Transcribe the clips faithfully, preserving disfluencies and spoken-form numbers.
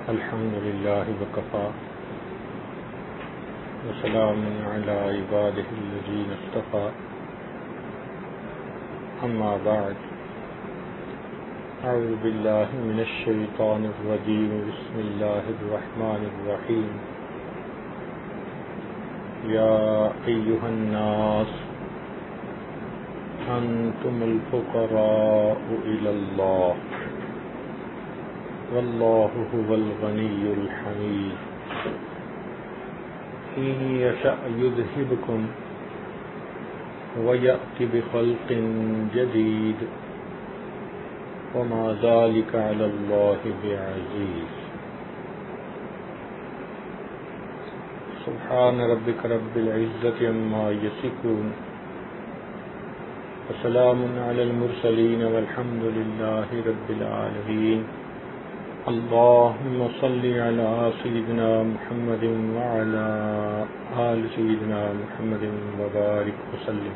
الحمد لله وكفى وسلام على عباده الذين اصطفى أما بعد أعوذ بالله من الشيطان الرجيم بسم الله الرحمن الرحيم يا أيها الناس أنتم الفقراء إلى الله والله هو الغني الحميد إن يشأ يذهبكم ويأتي بخلق جديد وما ذلك على الله بعزيز سبحان ربك رب العزة عما يصفون وسلام على المرسلين والحمد لله رب العالمين اللهم صل على سيدنا محمد وعلى آل سيدنا محمد وبارك وسلم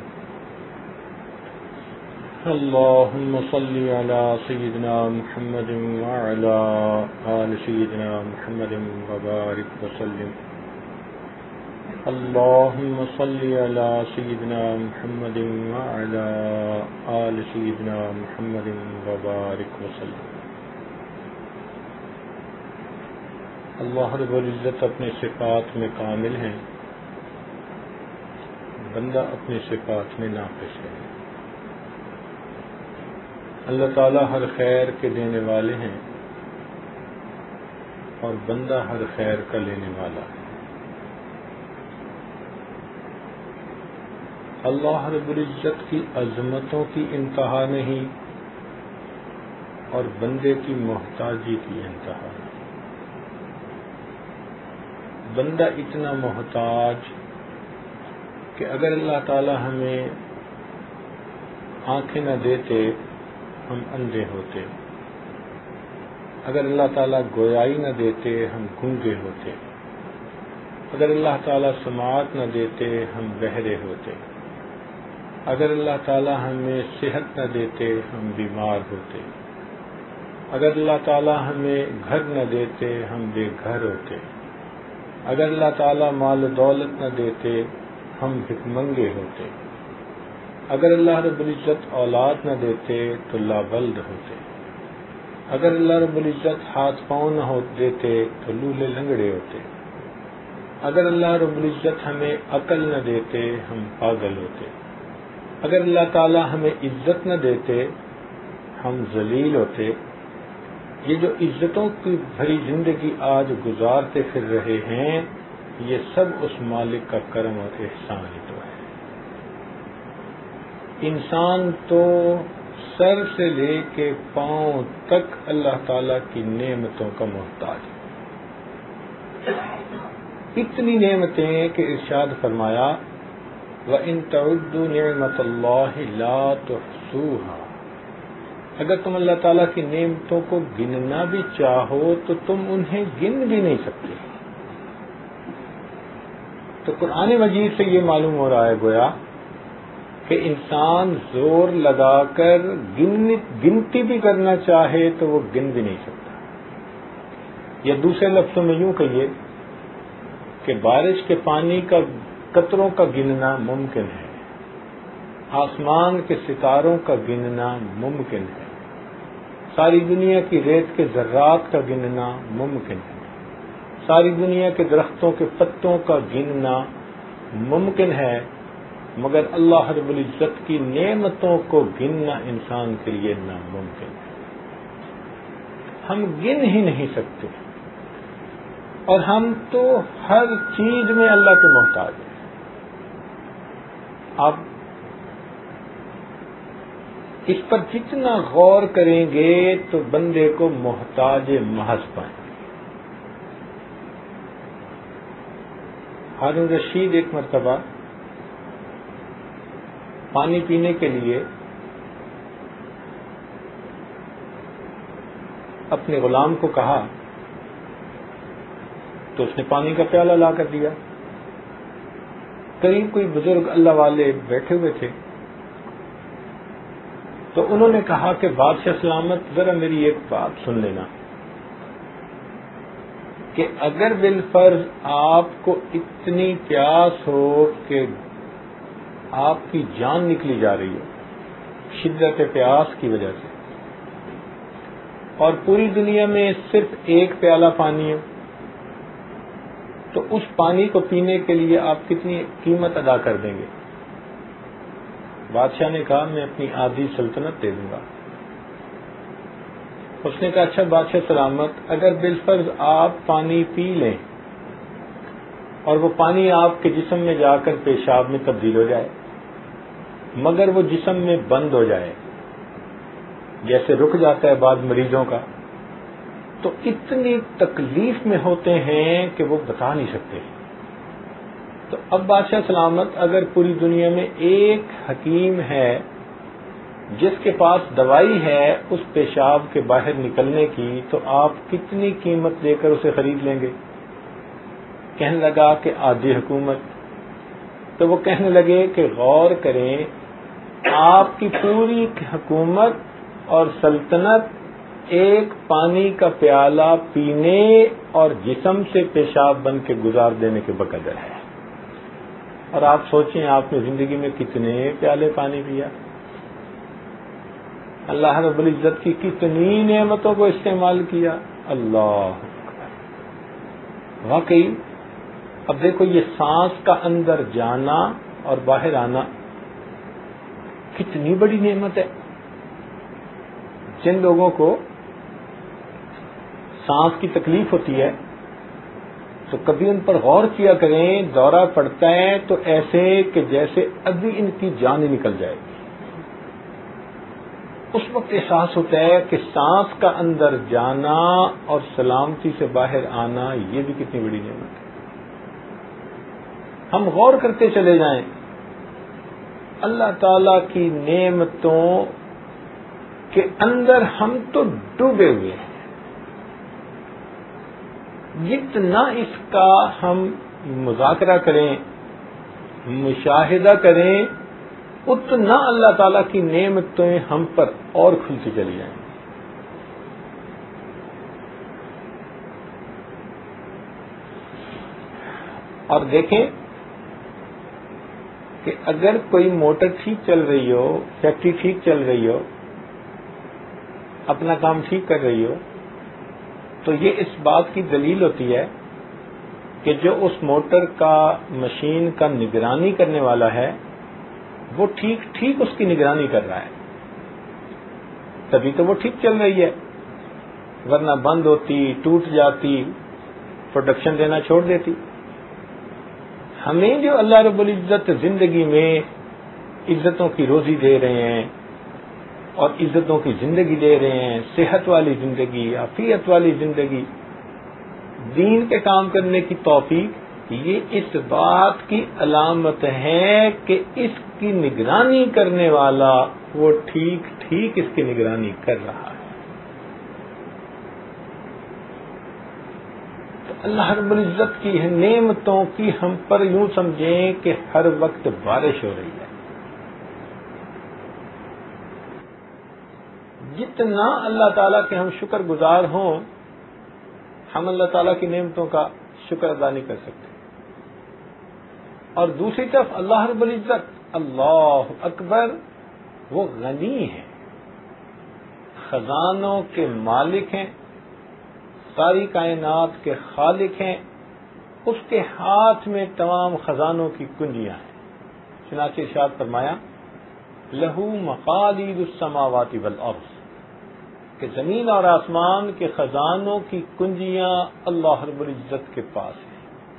اللهم صل على سيدنا محمد وعلى آل سيدنا محمد وبارك وسلم اللهم صل على سيدنا محمد وعلى آل سيدنا محمد وبارك وسلم اللہ رب العزت اپنے صفات میں کامل ہیں، بندہ اپنی صفات میں ناقص ہے۔ اللہ تعالیٰ ہر خیر کے دینے والے ہیں اور بندہ ہر خیر کا لینے والا ہے۔ اللہ رب العزت کی عظمتوں کی انتہا نہیں اور بندے کی محتاجی کی انتہا نہیں۔ بندہ اتنا محتاج کہ اگر اللہ تعالی ہمیں آنکھیں نہ دیتے ہم اندھے ہوتے، اگر اللہ تعالیٰ گویائی نہ دیتے ہم گونگے ہوتے، اگر اللہ تعالیٰ سماعت نہ دیتے ہم بہرے ہوتے، اگر اللہ تعالیٰ ہمیں صحت نہ دیتے ہم بیمار ہوتے، اگر اللہ تعالیٰ ہمیں گھر نہ دیتے ہم بے گھر ہوتے، اگر اللہ تعالیٰ مال و دولت نہ دیتے ہم بھکمنگے ہوتے، اگر اللہ رب العزت اولاد نہ دیتے تو لابلد ہوتے، اگر اللہ رب العزت ہاتھ پاؤں نہ ہو دیتے تو لولے لنگڑے ہوتے، اگر اللہ رب العزت ہمیں عقل نہ دیتے ہم پاگل ہوتے، اگر اللہ تعالیٰ ہمیں عزت نہ دیتے ہم ذلیل ہوتے۔ یہ جو عزتوں کی بھری زندگی آج گزارتے پھر رہے ہیں یہ سب اس مالک کا کرم اور احسان ہی تو ہے۔ انسان تو سر سے لے کے پاؤں تک اللہ تعالی کی نعمتوں کا محتاج ہے۔ اتنی نعمتیں کہ ارشاد فرمایا وَإِن تَعُدُّوا نِعْمَةَ اللَّهِ لَا تُحْصُوهَا، اگر تم اللہ تعالیٰ کی نعمتوں کو گننا بھی چاہو تو تم انہیں گن بھی نہیں سکتے۔ تو قرآن مجید سے یہ معلوم ہو رہا ہے گویا کہ انسان زور لگا کر گنتی بھی کرنا چاہے تو وہ گن بھی نہیں سکتا، یا دوسرے لفظوں میں یوں کہیے کہ بارش کے پانی کا قطروں کا گننا ممکن ہے، آسمان کے ستاروں کا گننا ممکن ہے، ساری دنیا کی ریت کے ذرات کا گننا ممکن ہے، ساری دنیا کے درختوں کے پتوں کا گننا ممکن ہے، مگر اللہ رب العزت کی نعمتوں کو گننا انسان کے لیے ناممکن ہے۔ ہم گن ہی نہیں سکتے، اور ہم تو ہر چیز میں اللہ کے محتاج ہیں۔ آپ اس پر جتنا غور کریں گے تو بندے کو محتاج محض پائیں گے۔ ہارون رشید ایک مرتبہ پانی پینے کے لیے اپنے غلام کو کہا تو اس نے پانی کا پیالہ لا کر دیا۔ قریب کوئی بزرگ اللہ والے بیٹھے ہوئے تھے تو انہوں نے کہا کہ بادشاہ سلامت ذرا میری ایک بات سن لینا۔ کہ اگر بالفرض آپ کو اتنی پیاس ہو کہ آپ کی جان نکلی جا رہی ہو شدت پیاس کی وجہ سے، اور پوری دنیا میں صرف ایک پیالہ پانی ہے، تو اس پانی کو پینے کے لیے آپ کتنی قیمت ادا کر دیں گے؟ بادشاہ نے کہا میں اپنی آدھی سلطنت دے دوں گا۔ اس نے کہا اچھا بادشاہ سلامت، اگر بالفرض آپ پانی پی لیں اور وہ پانی آپ کے جسم میں جا کر پیشاب میں تبدیل ہو جائے، مگر وہ جسم میں بند ہو جائے، جیسے رک جاتا ہے بعض مریضوں کا، تو اتنی تکلیف میں ہوتے ہیں کہ وہ بتا نہیں سکتے۔ تو اب بادشاہ سلامت اگر پوری دنیا میں ایک حکیم ہے جس کے پاس دوائی ہے اس پیشاب کے باہر نکلنے کی، تو آپ کتنی قیمت دے کر اسے خرید لیں گے؟ کہنے لگا کہ آدھی حکومت۔ تو وہ کہنے لگے کہ غور کریں، آپ کی پوری حکومت اور سلطنت ایک پانی کا پیالہ پینے اور جسم سے پیشاب بن کے گزار دینے کے بقدر ہے، اور آپ سوچیں آپ نے زندگی میں کتنے پیالے پانی پیا، اللہ رب العزت کی کتنی نعمتوں کو استعمال کیا۔ اللہ واقعی اب دیکھو یہ سانس کا اندر جانا اور باہر آنا کتنی بڑی نعمت ہے۔ جن لوگوں کو سانس کی تکلیف ہوتی ہے تو کبھی ان پر غور کیا کریں، دورہ پڑتا ہے تو ایسے کہ جیسے ابھی ان کی جان ہی نکل جائے گی۔ اس وقت احساس ہوتا ہے کہ سانس کا اندر جانا اور سلامتی سے باہر آنا یہ بھی کتنی بڑی نعمت ہے۔ ہم غور کرتے چلے جائیں اللہ تعالی کی نعمتوں کے اندر، ہم تو ڈوبے ہوئے ہیں۔ جتنا اس کا ہم مذاکرہ کریں، مشاہدہ کریں، اتنا اللہ تعالیٰ کی نعمتیں ہم پر اور کھلتی چلی جائیں۔ اور دیکھیں کہ اگر کوئی موٹر ٹھیک چل رہی ہو، فیکٹری ٹھیک چل رہی ہو، اپنا کام ٹھیک کر رہی ہو، تو یہ اس بات کی دلیل ہوتی ہے کہ جو اس موٹر کا، مشین کا نگرانی کرنے والا ہے وہ ٹھیک ٹھیک اس کی نگرانی کر رہا ہے، تبھی تو وہ ٹھیک چل رہی ہے، ورنہ بند ہوتی، ٹوٹ جاتی، پروڈکشن دینا چھوڑ دیتی۔ ہمیں جو اللہ رب العزت زندگی میں عزتوں کی روزی دے رہے ہیں اور عزتوں کی زندگی دے رہے ہیں، صحت والی زندگی، عافیت والی زندگی، دین کے کام کرنے کی توفیق، یہ اس بات کی علامت ہے کہ اس کی نگرانی کرنے والا وہ ٹھیک ٹھیک اس کی نگرانی کر رہا ہے۔ تو اللہ رب العزت کی نعمتوں کی ہم پر یوں سمجھیں کہ ہر وقت بارش ہو رہی ہے۔ جتنا اللہ تعالیٰ کے ہم شکر گزار ہوں، ہم اللہ تعالیٰ کی نعمتوں کا شکر ادا نہیں کر سکتے۔ اور دوسری طرف اللہ رب العزت، اللہ اکبر، وہ غنی ہے، خزانوں کے مالک ہیں، ساری کائنات کے خالق ہیں، اس کے ہاتھ میں تمام خزانوں کی کنجیاں ہیں۔ چنانچہ ارشاد فرمایا لہو مقالید السماوات والارض، کہ زمین اور آسمان کے خزانوں کی کنجیاں اللہ رب العزت کے پاس ہیں۔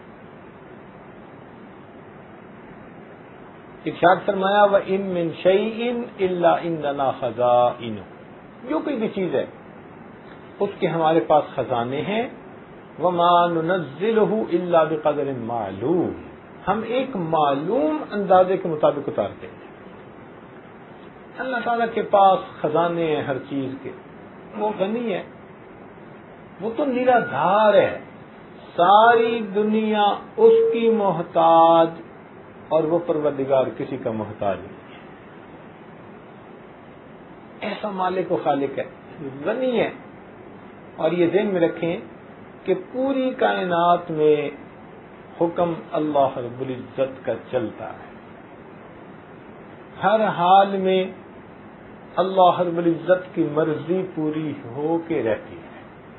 ارشاد فرمایا وَإِن مِّن شَيْءٍ إِلَّا عِندَنَا خَزَائِنُهُ، جو کوئی بھی چیز ہے اس کے ہمارے پاس خزانے ہیں۔ وَمَا نُنَزِّلُهُ إِلَّا بِقَدْرٍ مَّعْلُومٍ، ہم ایک معلوم اندازے کے مطابق اتارتے ہیں۔ اللہ تعالیٰ کے پاس خزانے ہیں ہر چیز کے، وہ غنی ہے، وہ تو نرا دھار ہے، ساری دنیا اس کی محتاج اور وہ پروردگار کسی کا محتاج نہیں ہے۔ ایسا مالک و خالق ہے، غنی ہے۔ اور یہ ذہن میں رکھیں کہ پوری کائنات میں حکم اللہ رب العزت کا چلتا ہے، ہر حال میں اللہ رب العزت کی مرضی پوری ہو کے رہتی ہے۔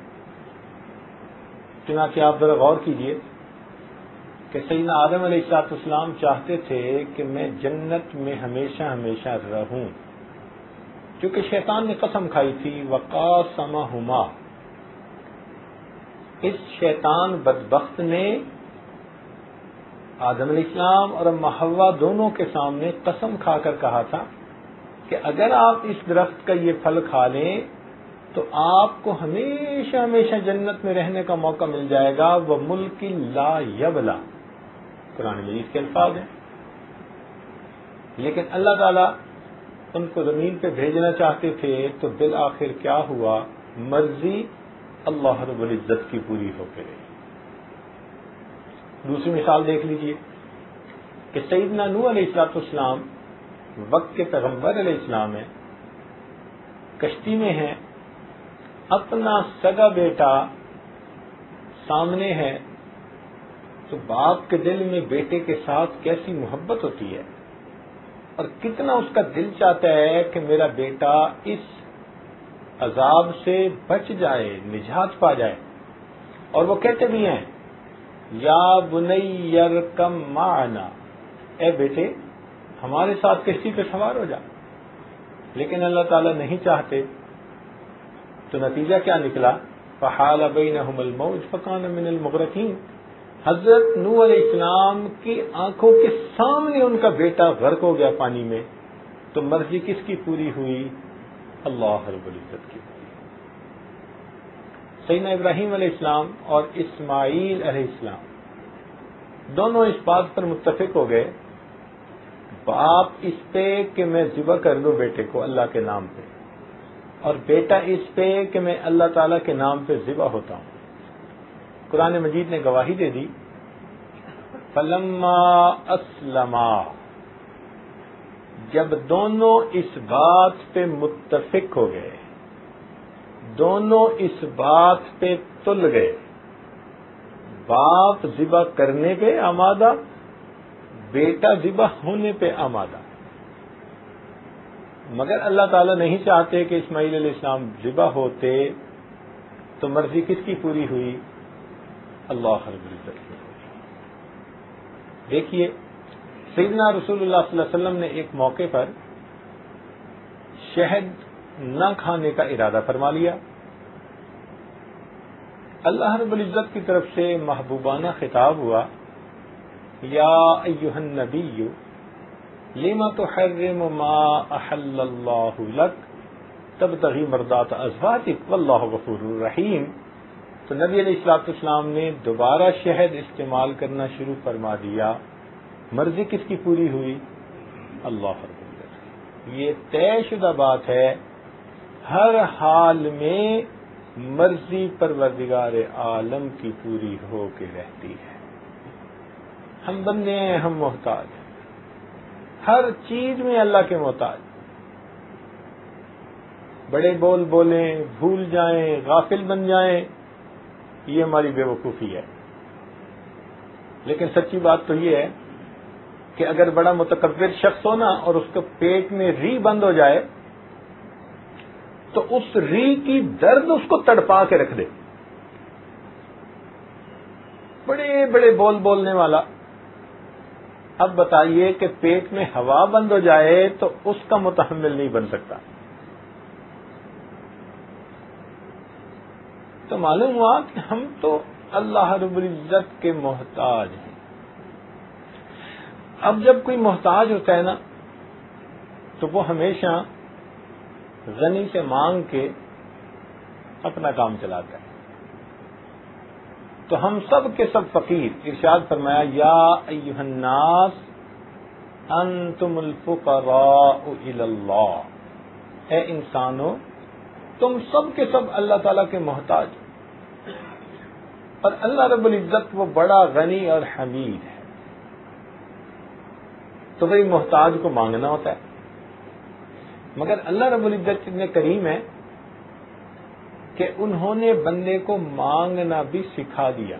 چنانچہ آپ ذرا غور کیجئے کہ سیدنا آدم علیہ الصلوۃ والسلام چاہتے تھے کہ میں جنت میں ہمیشہ ہمیشہ رہوں، کیونکہ شیطان نے قسم کھائی تھی وَقَاسَمَهُمَا، اس شیطان بدبخت نے آدم علیہ السلام اور اما حوا دونوں کے سامنے قسم کھا کر کہا تھا کہ اگر آپ اس درخت کا یہ پھل کھا لیں تو آپ کو ہمیشہ ہمیشہ جنت میں رہنے کا موقع مل جائے گا، وَمُلْكٍ لَا يَبْلَى، قرآن مجید کے الفاظ ہیں۔ لیکن اللہ تعالیٰ ان کو زمین پہ بھیجنا چاہتے تھے تو بالآخر کیا ہوا؟ مرضی اللہ رب العزت کی پوری ہو کے رہی۔ دوسری مثال دیکھ لیجئے کہ سیدنا نوح علیہ الصلوۃ والسلام وقت کے پیغمبر علیہ السلام ہیں، کشتی میں ہیں، اپنا سگا بیٹا سامنے ہے، تو باپ کے دل میں بیٹے کے ساتھ کیسی محبت ہوتی ہے اور کتنا اس کا دل چاہتا ہے کہ میرا بیٹا اس عذاب سے بچ جائے، نجات پا جائے، اور وہ کہتے بھی ہیں یا بنی ارکم معنا، اے بیٹے ہمارے ساتھ کشتی پہ سوار ہو جا۔ لیکن اللہ تعالیٰ نہیں چاہتے، تو نتیجہ کیا نکلا؟ فحال بینہم الموج فکان من المغرقین، حضرت نوح علیہ السلام کی آنکھوں کے سامنے ان کا بیٹا غرق ہو گیا پانی میں، تو مرضی کس کی پوری ہوئی؟ اللہ رب العزت کی۔ سیدنا ابراہیم علیہ السلام اور اسماعیل علیہ السلام دونوں اس بات پر متفق ہو گئے، باپ اس پہ کہ میں ذبح کر دوں بیٹے کو اللہ کے نام پہ، اور بیٹا اس پہ کہ میں اللہ تعالیٰ کے نام پہ ذبح ہوتا ہوں۔ قرآن مجید نے گواہی دے دی فلما اسلما، جب دونوں اس بات پہ متفق ہو گئے، دونوں اس بات پہ تل گئے، باپ ذبح کرنے پہ آمادہ، بیٹا ذبح ہونے پہ آمادہ، مگر اللہ تعالیٰ نہیں چاہتے کہ اسماعیل علیہ السلام ذبح ہوتے، تو مرضی کس کی پوری ہوئی؟ اللہ رب العزت کی۔ دیکھیے سیدنا رسول اللہ صلی اللہ علیہ وسلم نے ایک موقع پر شہد نہ کھانے کا ارادہ فرما لیا، اللہ رب العزت کی طرف سے محبوبانہ خطاب ہوا یا ایھا النبی لما تحرم ما احل اللہ لک تبتغی مرضات ازواجک واللہ غفور رحیم۔ تو نبی علیہ الصلوۃ والسلام نے دوبارہ شہد استعمال کرنا شروع فرما دیا، مرضی کس کی پوری ہوئی؟ اللہ رب العزت۔ یہ طے شدہ بات ہے، ہر حال میں مرضی پروردگار عالم کی پوری ہو کے رہتی ہے۔ ہم بندے ہیں، ہم محتاج ہیں، ہر چیز میں اللہ کے محتاج، بڑے بول بولیں، بھول جائیں، غافل بن جائیں، یہ ہماری بے وقوفی ہے۔ لیکن سچی بات تو یہ ہے کہ اگر بڑا متکبر شخص ہو نا اور اس کے پیٹ میں ری بند ہو جائے تو اس ری کی درد اس کو تڑپا کے رکھ دے۔ بڑے بڑے بول بولنے والا، اب بتائیے کہ پیٹ میں ہوا بند ہو جائے تو اس کا متحمل نہیں بن سکتا۔ تو معلوم ہوا کہ ہم تو اللہ رب العزت کے محتاج ہیں۔ اب جب کوئی محتاج ہوتا ہے نا تو وہ ہمیشہ غنی سے مانگ کے اپنا کام چلاتا ہے۔ تو ہم سب کے سب فقیر، ارشاد فرمایا یا ایھا الناس انتم الفقراء الی اللہ، اے انسانو تم سب کے سب اللہ تعالیٰ کے محتاج، اور اللہ رب العزت وہ بڑا غنی اور حمید ہے۔ تو بھئی محتاج کو مانگنا ہوتا ہے، مگر اللہ رب العزت اتنے کریم ہے کہ انہوں نے بندے کو مانگنا بھی سکھا دیا.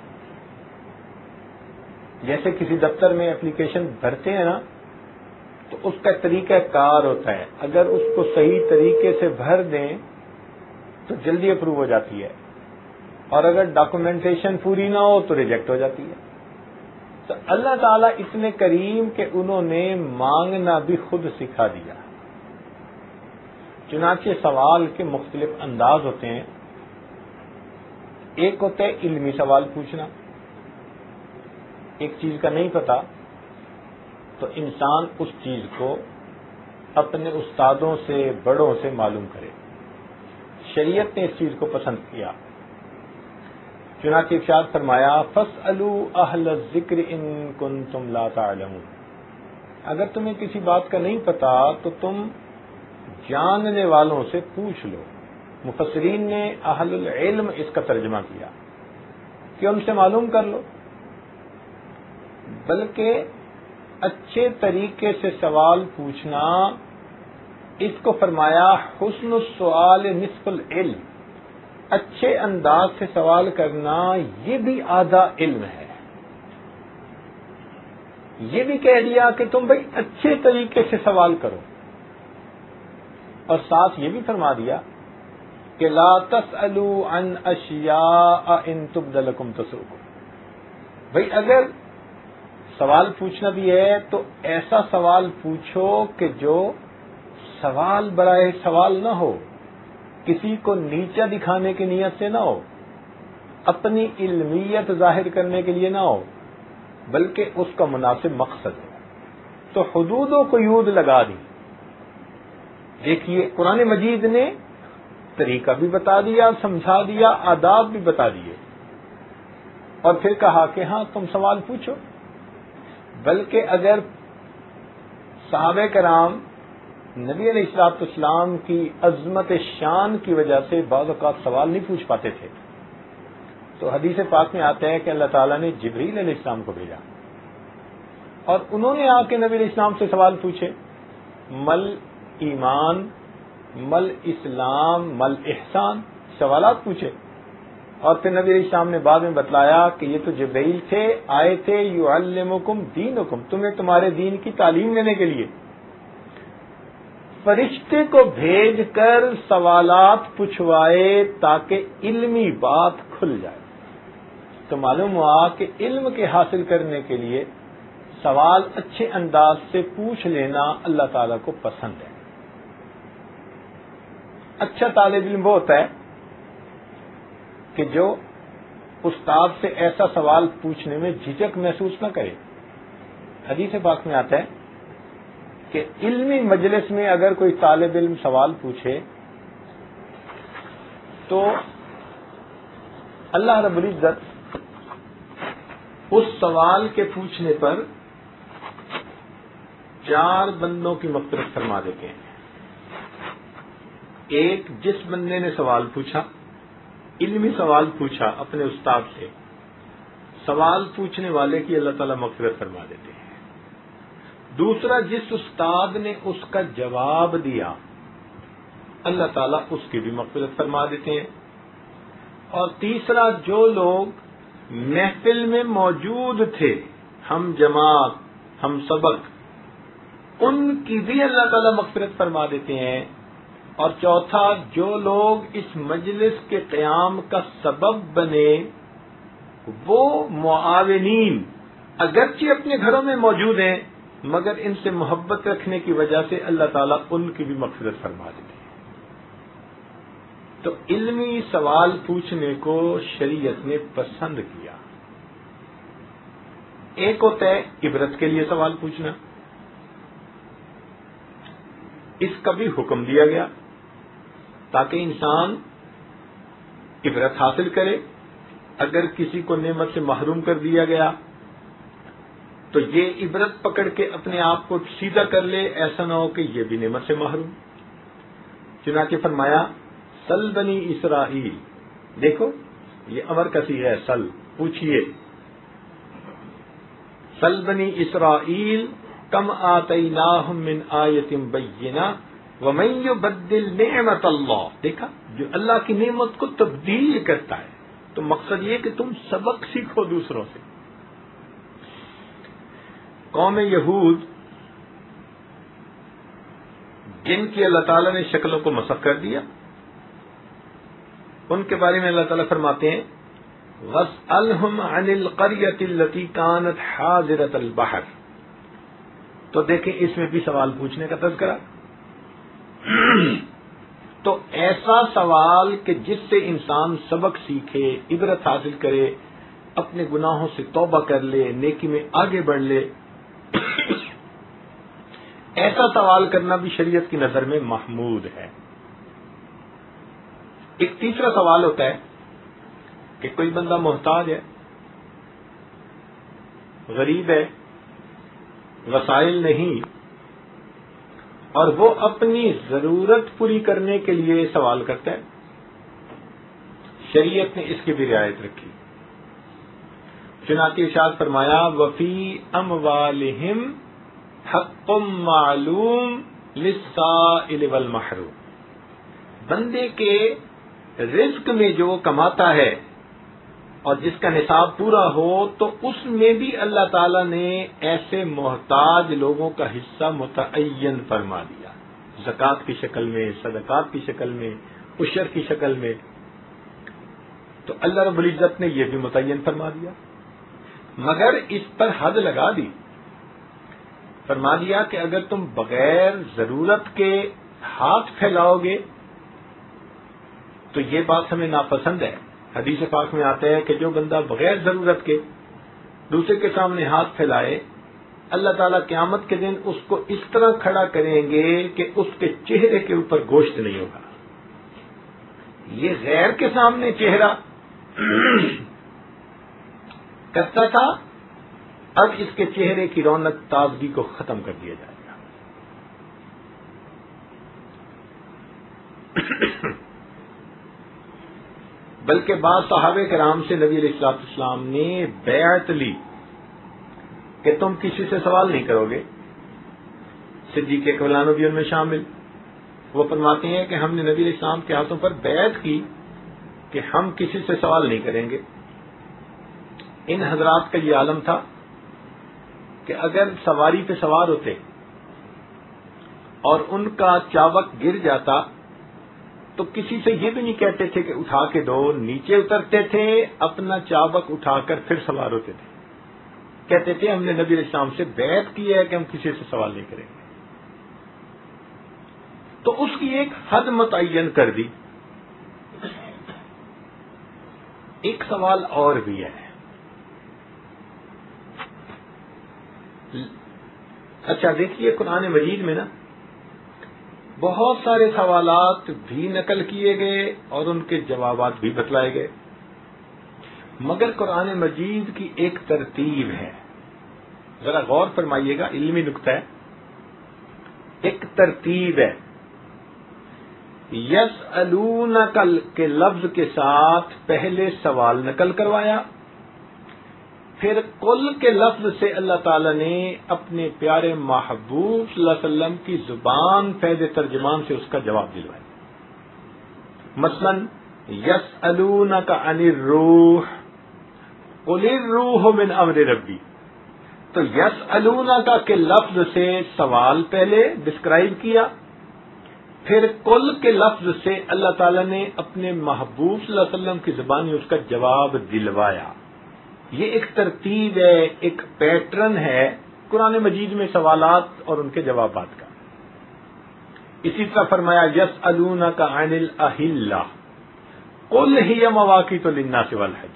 جیسے کسی دفتر میں اپلیکیشن بھرتے ہیں نا تو اس کا طریقہ کار ہوتا ہے، اگر اس کو صحیح طریقے سے بھر دیں تو جلدی اپروو ہو جاتی ہے، اور اگر ڈاکومنٹیشن پوری نہ ہو تو ریجیکٹ ہو جاتی ہے. تو اللہ تعالیٰ اتنے کریم کہ انہوں نے مانگنا بھی خود سکھا دیا. چنانچہ سوال کے مختلف انداز ہوتے ہیں. ایک ہوتا ہے علمی سوال پوچھنا، ایک چیز کا نہیں پتا تو انسان اس چیز کو اپنے استادوں سے بڑوں سے معلوم کرے. شریعت نے اس چیز کو پسند کیا. چنانچہ ارشاد فرمایا فَاسْأَلُوا أَهْلَ الذِّكْرِ إِن كُنتُمْ لَا تَعْلَمُونَ. اگر تمہیں کسی بات کا نہیں پتا تو تم جاننے والوں سے پوچھ لو. مفسرین نے اہل العلم اس کا ترجمہ کیا کہ ان سے معلوم کر لو، بلکہ اچھے طریقے سے سوال پوچھنا، اس کو فرمایا حسن السؤال نصف العلم. اچھے انداز سے سوال کرنا یہ بھی آدھا علم ہے. یہ بھی کہہ دیا کہ تم بھائی اچھے طریقے سے سوال کرو، اور ساتھ یہ بھی فرما دیا کہ لا تسألوا عن اشیاء ان تبد لکم تسؤکم. بھائی اگر سوال پوچھنا بھی ہے تو ایسا سوال پوچھو کہ جو سوال برائے سوال نہ ہو، کسی کو نیچا دکھانے کی نیت سے نہ ہو، اپنی علمیت ظاہر کرنے کے لیے نہ ہو، بلکہ اس کا مناسب مقصد ہو. تو حدود و قیود لگا دی. دیکھیے قرآن مجید نے طریقہ بھی بتا دیا، سمجھا دیا، آداب بھی بتا دیے، اور پھر کہا کہ ہاں تم سوال پوچھو. بلکہ اگر صحابہ کرام نبی علیہ الصلوۃ والسلام کی عظمت شان کی وجہ سے بعض اوقات سوال نہیں پوچھ پاتے تھے تو حدیث پاک میں آتا ہے کہ اللہ تعالیٰ نے جبریل علیہ السلام کو بھیجا اور انہوں نے آ کے نبی علیہ السلام سے سوال پوچھے، مل ایمان، مل اسلام، مل احسان، سوالات پوچھے. اور پھر نبی علیہ السلام نے بعد میں بتلایا کہ یہ تو جبرائیل تھے، آئے تھے یعلمکم دینکم، تمہیں تمہارے دین کی تعلیم دینے کے لیے. فرشتے کو بھیج کر سوالات پوچھوائے تاکہ علمی بات کھل جائے. تو معلوم ہوا کہ علم کے حاصل کرنے کے لیے سوال اچھے انداز سے پوچھ لینا اللہ تعالیٰ کو پسند ہے. اچھا طالب علم وہ ہوتا ہے کہ جو استاد سے ایسا سوال پوچھنے میں جھجک محسوس نہ کرے. حدیث پاک میں آتا ہے کہ علمی مجلس میں اگر کوئی طالب علم سوال پوچھے تو اللہ رب العزت اس سوال کے پوچھنے پر چار بندوں کی مغفرت فرما دیتے ہیں. ایک، جس بندے نے سوال پوچھا، علمی سوال پوچھا اپنے استاد سے، سوال پوچھنے والے کی اللہ تعالیٰ مغفرت فرما دیتے ہیں. دوسرا، جس استاد نے اس کا جواب دیا اللہ تعالیٰ اس کی بھی مغفرت فرما دیتے ہیں. اور تیسرا، جو لوگ محفل میں موجود تھے، ہم جماعت، ہم سبق، ان کی بھی اللہ تعالیٰ مغفرت فرما دیتے ہیں. اور چوتھا، جو لوگ اس مجلس کے قیام کا سبب بنے، وہ معاونین اگرچہ اپنے گھروں میں موجود ہیں مگر ان سے محبت رکھنے کی وجہ سے اللہ تعالیٰ ان کی بھی مغفرت فرما دیتے ہیں. تو علمی سوال پوچھنے کو شریعت نے پسند کیا. ایک ہوتا ہے عبرت کے لیے سوال پوچھنا، اس کا بھی حکم دیا گیا تاکہ انسان عبرت حاصل کرے. اگر کسی کو نعمت سے محروم کر دیا گیا تو یہ عبرت پکڑ کے اپنے آپ کو سیدھا کر لے، ایسا نہ ہو کہ یہ بھی نعمت سے محروم. چنانچہ فرمایا سل بنی اسرائیل، دیکھو یہ امر کا صیغہ ہے، سل پوچھئے. سل بنی اسرائیل کم آتیناہم من آیت بینہ ومن یبدل نعمت اللہ، دیکھا جو اللہ کی نعمت کو تبدیل کرتا ہے. تو مقصد یہ کہ تم سبق سیکھو دوسروں سے. قوم یہود جن کی اللہ تعالیٰ نے شکلوں کو مسخ کر دیا، ان کے بارے میں اللہ تعالیٰ فرماتے ہیں وَاسْأَلْهُمْ عَنِ الْقَرْيَةِ الَّتِي كَانَتْ حَاضِرَةَ الْبَحْرِ. تو دیکھیں اس میں بھی سوال پوچھنے کا تذکرہ. تو ایسا سوال کہ جس سے انسان سبق سیکھے، عبرت حاصل کرے، اپنے گناہوں سے توبہ کر لے، نیکی میں آگے بڑھ لے، ایسا سوال کرنا بھی شریعت کی نظر میں محمود ہے. ایک تیسرا سوال ہوتا ہے کہ کوئی بندہ محتاج ہے، غریب ہے، وسائل نہیں، اور وہ اپنی ضرورت پوری کرنے کے لیے سوال کرتا ہے. شریعت نے اس کی بھی رعایت رکھی. چنانچہ ارشاد فرمایا وفی اموالہم حق معلوم للسائل والمحروم. بندے کے رزق میں جو کماتا ہے اور جس کا نصاب پورا ہو تو اس میں بھی اللہ تعالی نے ایسے محتاج لوگوں کا حصہ متعین فرما دیا، زکوٰۃ کی شکل میں، صدقات کی شکل میں، عشر کی شکل میں. تو اللہ رب العزت نے یہ بھی متعین فرما دیا، مگر اس پر حد لگا دی. فرما دیا کہ اگر تم بغیر ضرورت کے ہاتھ پھیلاؤ گے تو یہ بات ہمیں ناپسند ہے. حدیث پاک میں آتا ہے کہ جو بندہ بغیر ضرورت کے دوسرے کے سامنے ہاتھ پھیلائے، اللہ تعالیٰ قیامت کے دن اس کو اس طرح کھڑا کریں گے کہ اس کے چہرے کے اوپر گوشت نہیں ہوگا. یہ غیر کے سامنے چہرہ کرتا تھا، اب اس کے چہرے کی رونق تازگی کو ختم کر دیا جائے گا. بلکہ بعض صحابہ کرام سے نبی علیہ الصلوۃ والسلام نے بیعت لی کہ تم کسی سے سوال نہیں کرو گے. صدیق اکبر بھی ان میں شامل. وہ فرماتے ہیں کہ ہم نے نبی علیہ السلام کے ہاتھوں پر بیعت کی کہ ہم کسی سے سوال نہیں کریں گے. ان حضرات کا یہ عالم تھا کہ اگر سواری پہ سوار ہوتے اور ان کا چابک گر جاتا تو کسی سے یہ بھی نہیں کہتے تھے کہ اٹھا کے دو، نیچے اترتے تھے، اپنا چابک اٹھا کر پھر سوار ہوتے تھے. کہتے تھے ہم نے نبی علیہ السلام سے بیعت کی ہے کہ ہم کسی سے سوال نہیں کریں گے. تو اس کی ایک حد متعین کر دی. ایک سوال اور بھی ہے. اچھا دیکھیے قرآن مجید میں نا بہت سارے سوالات بھی نقل کیے گئے اور ان کے جوابات بھی بتلائے گئے، مگر قرآن مجید کی ایک ترتیب ہے. ذرا غور فرمائیے گا، علمی نقطہ ہے. ایک ترتیب ہے. یسألونک کے لفظ کے ساتھ پہلے سوال نقل کروایا، پھر قل کے لفظ سے اللہ تعالی نے اپنے پیارے محبوب صلی اللہ علیہ وسلم کی زبان فیض ترجمان سے اس کا جواب دلوایا. مثلا یسألونک عن الروح قل الروح من امر ربی. تو یسألونک کے لفظ سے سوال پہلے ڈسکرائب کیا، پھر قل کے لفظ سے اللہ تعالی نے اپنے محبوب صلی اللہ علیہ وسلم کی زبانی اس کا جواب دلوایا. یہ ایک ترتیب ہے، ایک پیٹرن ہے قرآن مجید میں سوالات اور ان کے جوابات کا. اسی طرح فرمایا یسألونک عن الاہلہ قل ہی مواقیت للناس والحج.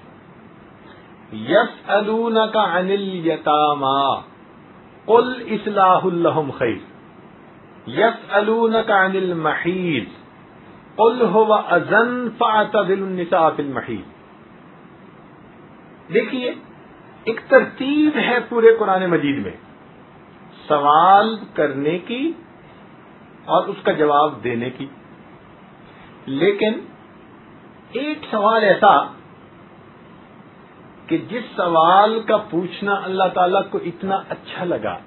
یسألونک عن الیتامی قل اصلاح لہم خیر. یسألونک عن المحیض قل هو اذن فاعتزلوا النساء فی المحیض. دیکھیے ایک ترتیب ہے پورے قرآن مجید میں سوال کرنے کی اور اس کا جواب دینے کی. لیکن ایک سوال ایسا کہ جس سوال کا پوچھنا اللہ تعالی کو اتنا اچھا لگا،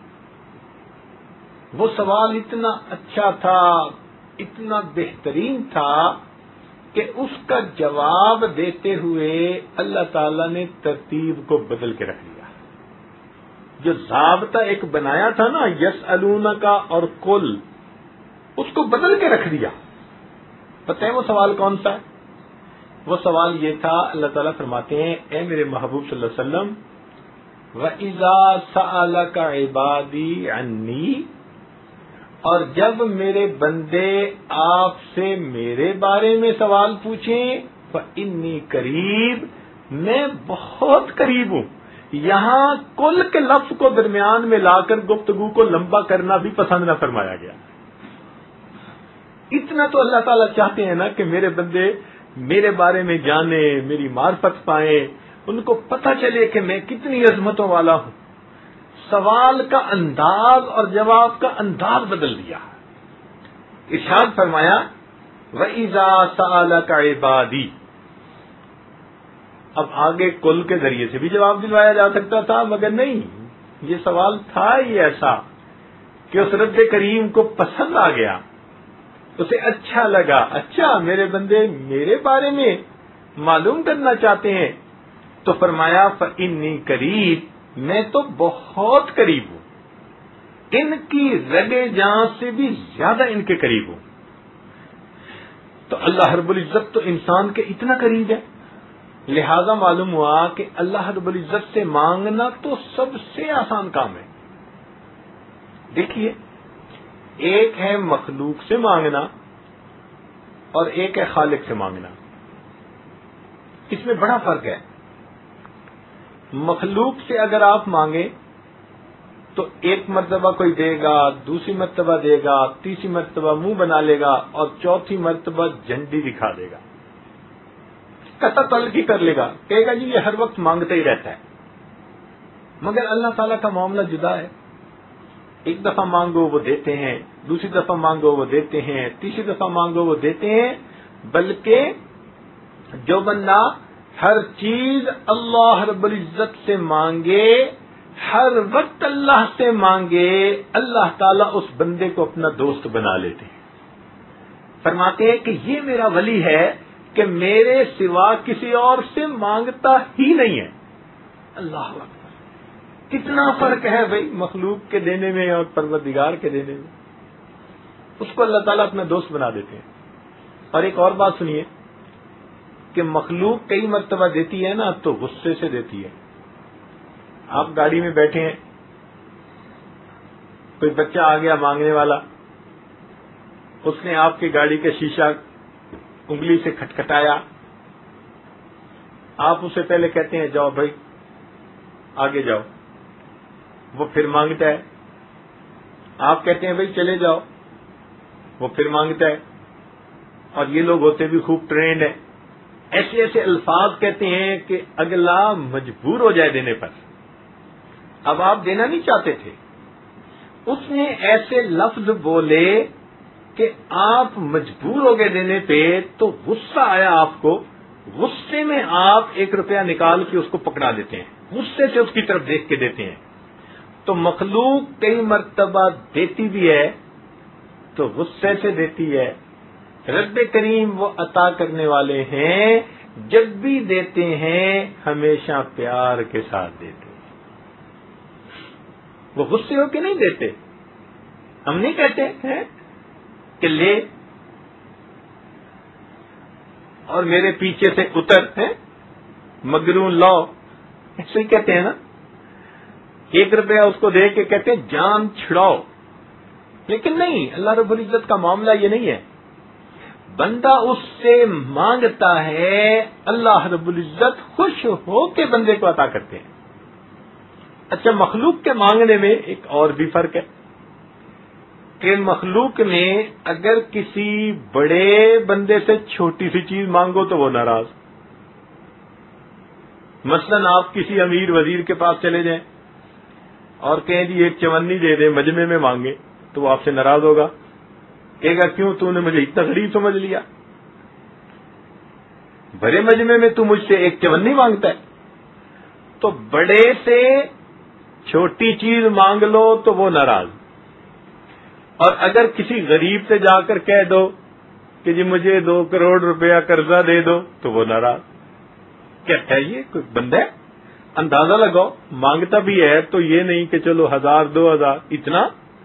وہ سوال اتنا اچھا تھا، اتنا بہترین تھا کہ اس کا جواب دیتے ہوئے اللہ تعالیٰ نے ترتیب کو بدل کے رکھ دیا. جو ضابطہ ایک بنایا تھا نا یسألون کا اور کل، اس کو بدل کے رکھ دیا. پتہ ہے وہ سوال کون سا ہے؟ وہ سوال یہ تھا، اللہ تعالیٰ فرماتے ہیں اے میرے محبوب صلی اللہ علیہ وسلم وَإِذَا سَأَلَكَ عِبَادِي عَنِّي، اور جب میرے بندے آپ سے میرے بارے میں سوال پوچھیں فَإِنِّي قریب، میں بہت قریب ہوں. یہاں کل کے لفظ کو درمیان میں لا کر گفتگو کو لمبا کرنا بھی پسند نہ فرمایا گیا. اتنا تو اللہ تعالیٰ چاہتے ہیں نا کہ میرے بندے میرے بارے میں جانیں، میری معرفت پائیں، ان کو پتہ چلے کہ میں کتنی عظمتوں والا ہوں. سوال کا انداز اور جواب کا انداز بدل دیا. ارشاد فرمایا وَإِذَا سَأَلَكَ عِبَادِي. اب آگے کل کے ذریعے سے بھی جواب دلوایا جا سکتا تھا، مگر نہیں، یہ سوال تھا ہی ایسا کہ اس رب کریم کو پسند آ گیا، اسے اچھا لگا. اچھا میرے بندے میرے بارے میں معلوم کرنا چاہتے ہیں، تو فرمایا فَإِنِّي قریب، میں تو بہت قریب ہوں، ان کی رگے جان سے بھی زیادہ ان کے قریب ہوں. تو اللہ رب العزت تو انسان کے اتنا قریب ہے، لہذا معلوم ہوا کہ اللہ رب العزت سے مانگنا تو سب سے آسان کام ہے. دیکھیے، ایک ہے مخلوق سے مانگنا اور ایک ہے خالق سے مانگنا. اس میں بڑا فرق ہے. مخلوق سے اگر آپ مانگیں تو ایک مرتبہ کوئی دے گا، دوسری مرتبہ دے گا، تیسری مرتبہ منہ بنا لے گا اور چوتھی مرتبہ جھنڈی دکھا دے گا، کتا تلقی کر لے گا، کہے گا جی یہ ہر وقت مانگتا ہی رہتا ہے. مگر اللہ تعالیٰ کا معاملہ جدا ہے. ایک دفعہ مانگو وہ دیتے ہیں، دوسری دفعہ مانگو وہ دیتے ہیں، تیسری دفعہ مانگو وہ دیتے ہیں. بلکہ جو بندہ ہر چیز اللہ رب العزت سے مانگے، ہر وقت اللہ سے مانگے، اللہ تعالیٰ اس بندے کو اپنا دوست بنا لیتے ہیں. فرماتے ہیں کہ یہ میرا ولی ہے کہ میرے سوا کسی اور سے مانگتا ہی نہیں ہے. اللہ اکبر، کتنا فرق ہے بھائی مخلوق کے دینے میں اور پروردگار کے دینے میں. اس کو اللہ تعالیٰ اپنا دوست بنا دیتے ہیں. اور ایک اور بات سنیے کہ مخلوق کئی مرتبہ دیتی ہے نا تو غصے سے دیتی ہے. آپ گاڑی میں بیٹھے ہیں، کوئی بچہ آ گیا مانگنے والا، اس نے آپ کی گاڑی کا شیشہ انگلی سے کھٹکھٹایا. آپ اسے پہلے کہتے ہیں جاؤ بھائی آگے جاؤ، وہ پھر مانگتا ہے. آپ کہتے ہیں بھائی چلے جاؤ، وہ پھر مانگتا ہے. اور یہ لوگ ہوتے بھی خوب ٹرینڈ ہیں، ایسے ایسے الفاظ کہتے ہیں کہ اگلا مجبور ہو جائے دینے پر. اب آپ دینا نہیں چاہتے تھے، اس نے ایسے لفظ بولے کہ آپ مجبور ہو گئے دینے پہ، تو غصہ آیا آپ کو. غصے میں آپ ایک روپیہ نکال کے اس کو پکڑا دیتے ہیں، غصے سے اس کی طرف دیکھ کے دیتے ہیں. تو مخلوق کئی مرتبہ دیتی بھی ہے تو غصے سے دیتی ہے. رب کریم وہ عطا کرنے والے ہیں، جب بھی دیتے ہیں ہمیشہ پیار کے ساتھ دیتے ہیں. وہ غصے ہو کے نہیں دیتے. ہم نہیں کہتے ہیں کہ لے اور میرے پیچھے سے اتر ہے مگرون لو، ایسے ہی کہتے ہیں نا. ایک روپیہ اس کو دے کے کہتے ہیں جان چھڑاؤ. لیکن نہیں، اللہ رب العزت کا معاملہ یہ نہیں ہے. بندہ اس سے مانگتا ہے، اللہ رب العزت خوش ہو کے بندے کو عطا کرتے ہیں. اچھا، مخلوق کے مانگنے میں ایک اور بھی فرق ہے کہ مخلوق میں اگر کسی بڑے بندے سے چھوٹی سی چیز مانگو تو وہ ناراض. مثلا آپ کسی امیر وزیر کے پاس چلے جائیں اور کہیں جی ایک چونی دے دیں، مجمع میں مانگے، تو وہ آپ سے ناراض ہوگا، کہے گا کیوں تو نے مجھے اتنا غریب سمجھ لیا، بڑے مجمع میں تو مجھ سے ایک چونی مانگتا ہے. تو بڑے سے چھوٹی چیز مانگ لو تو وہ ناراض. اور اگر کسی غریب سے جا کر کہہ دو کہ جی مجھے دو کروڑ روپیہ قرضہ دے دو تو وہ ناراض. کہتا ہے یہ کوئی بندہ ہے؟ اندازہ لگاؤ, مانگتا بھی ہے تو یہ نہیں کہ چلو ہزار دو ہزار اتنا.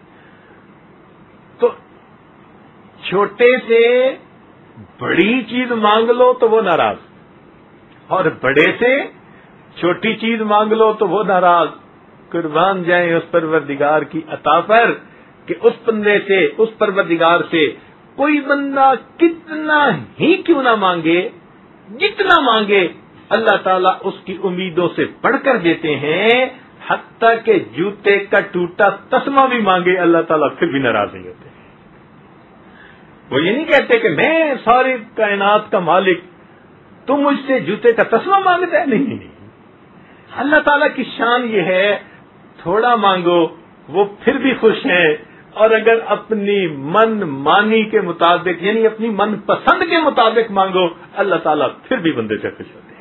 تو چھوٹے سے بڑی چیز مانگ لو تو وہ ناراض, اور بڑے سے چھوٹی چیز مانگ لو تو وہ ناراض. قربان جائیں اس پروردگار کی عطا پر کہ اس بندے سے, اس پروردگار سے کوئی بندہ کتنا ہی کیوں نہ مانگے, جتنا مانگے اللہ تعالیٰ اس کی امیدوں سے بڑھ کر دیتے ہیں. حتیٰ کہ جوتے کا ٹوٹا تسمہ بھی مانگے اللہ تعالیٰ پھر بھی ناراض نہیں ہوتے. وہ یہ نہیں کہتے کہ میں ساری کائنات کا مالک, تم مجھ سے جوتے کا تسمہ مانگتا ہے. نہیں نہیں, اللہ تعالیٰ کی شان یہ ہے تھوڑا مانگو وہ پھر بھی خوش ہیں, اور اگر اپنی من مانی کے مطابق یعنی اپنی من پسند کے مطابق مانگو اللہ تعالیٰ پھر بھی بندے سے خوش ہوتے ہیں.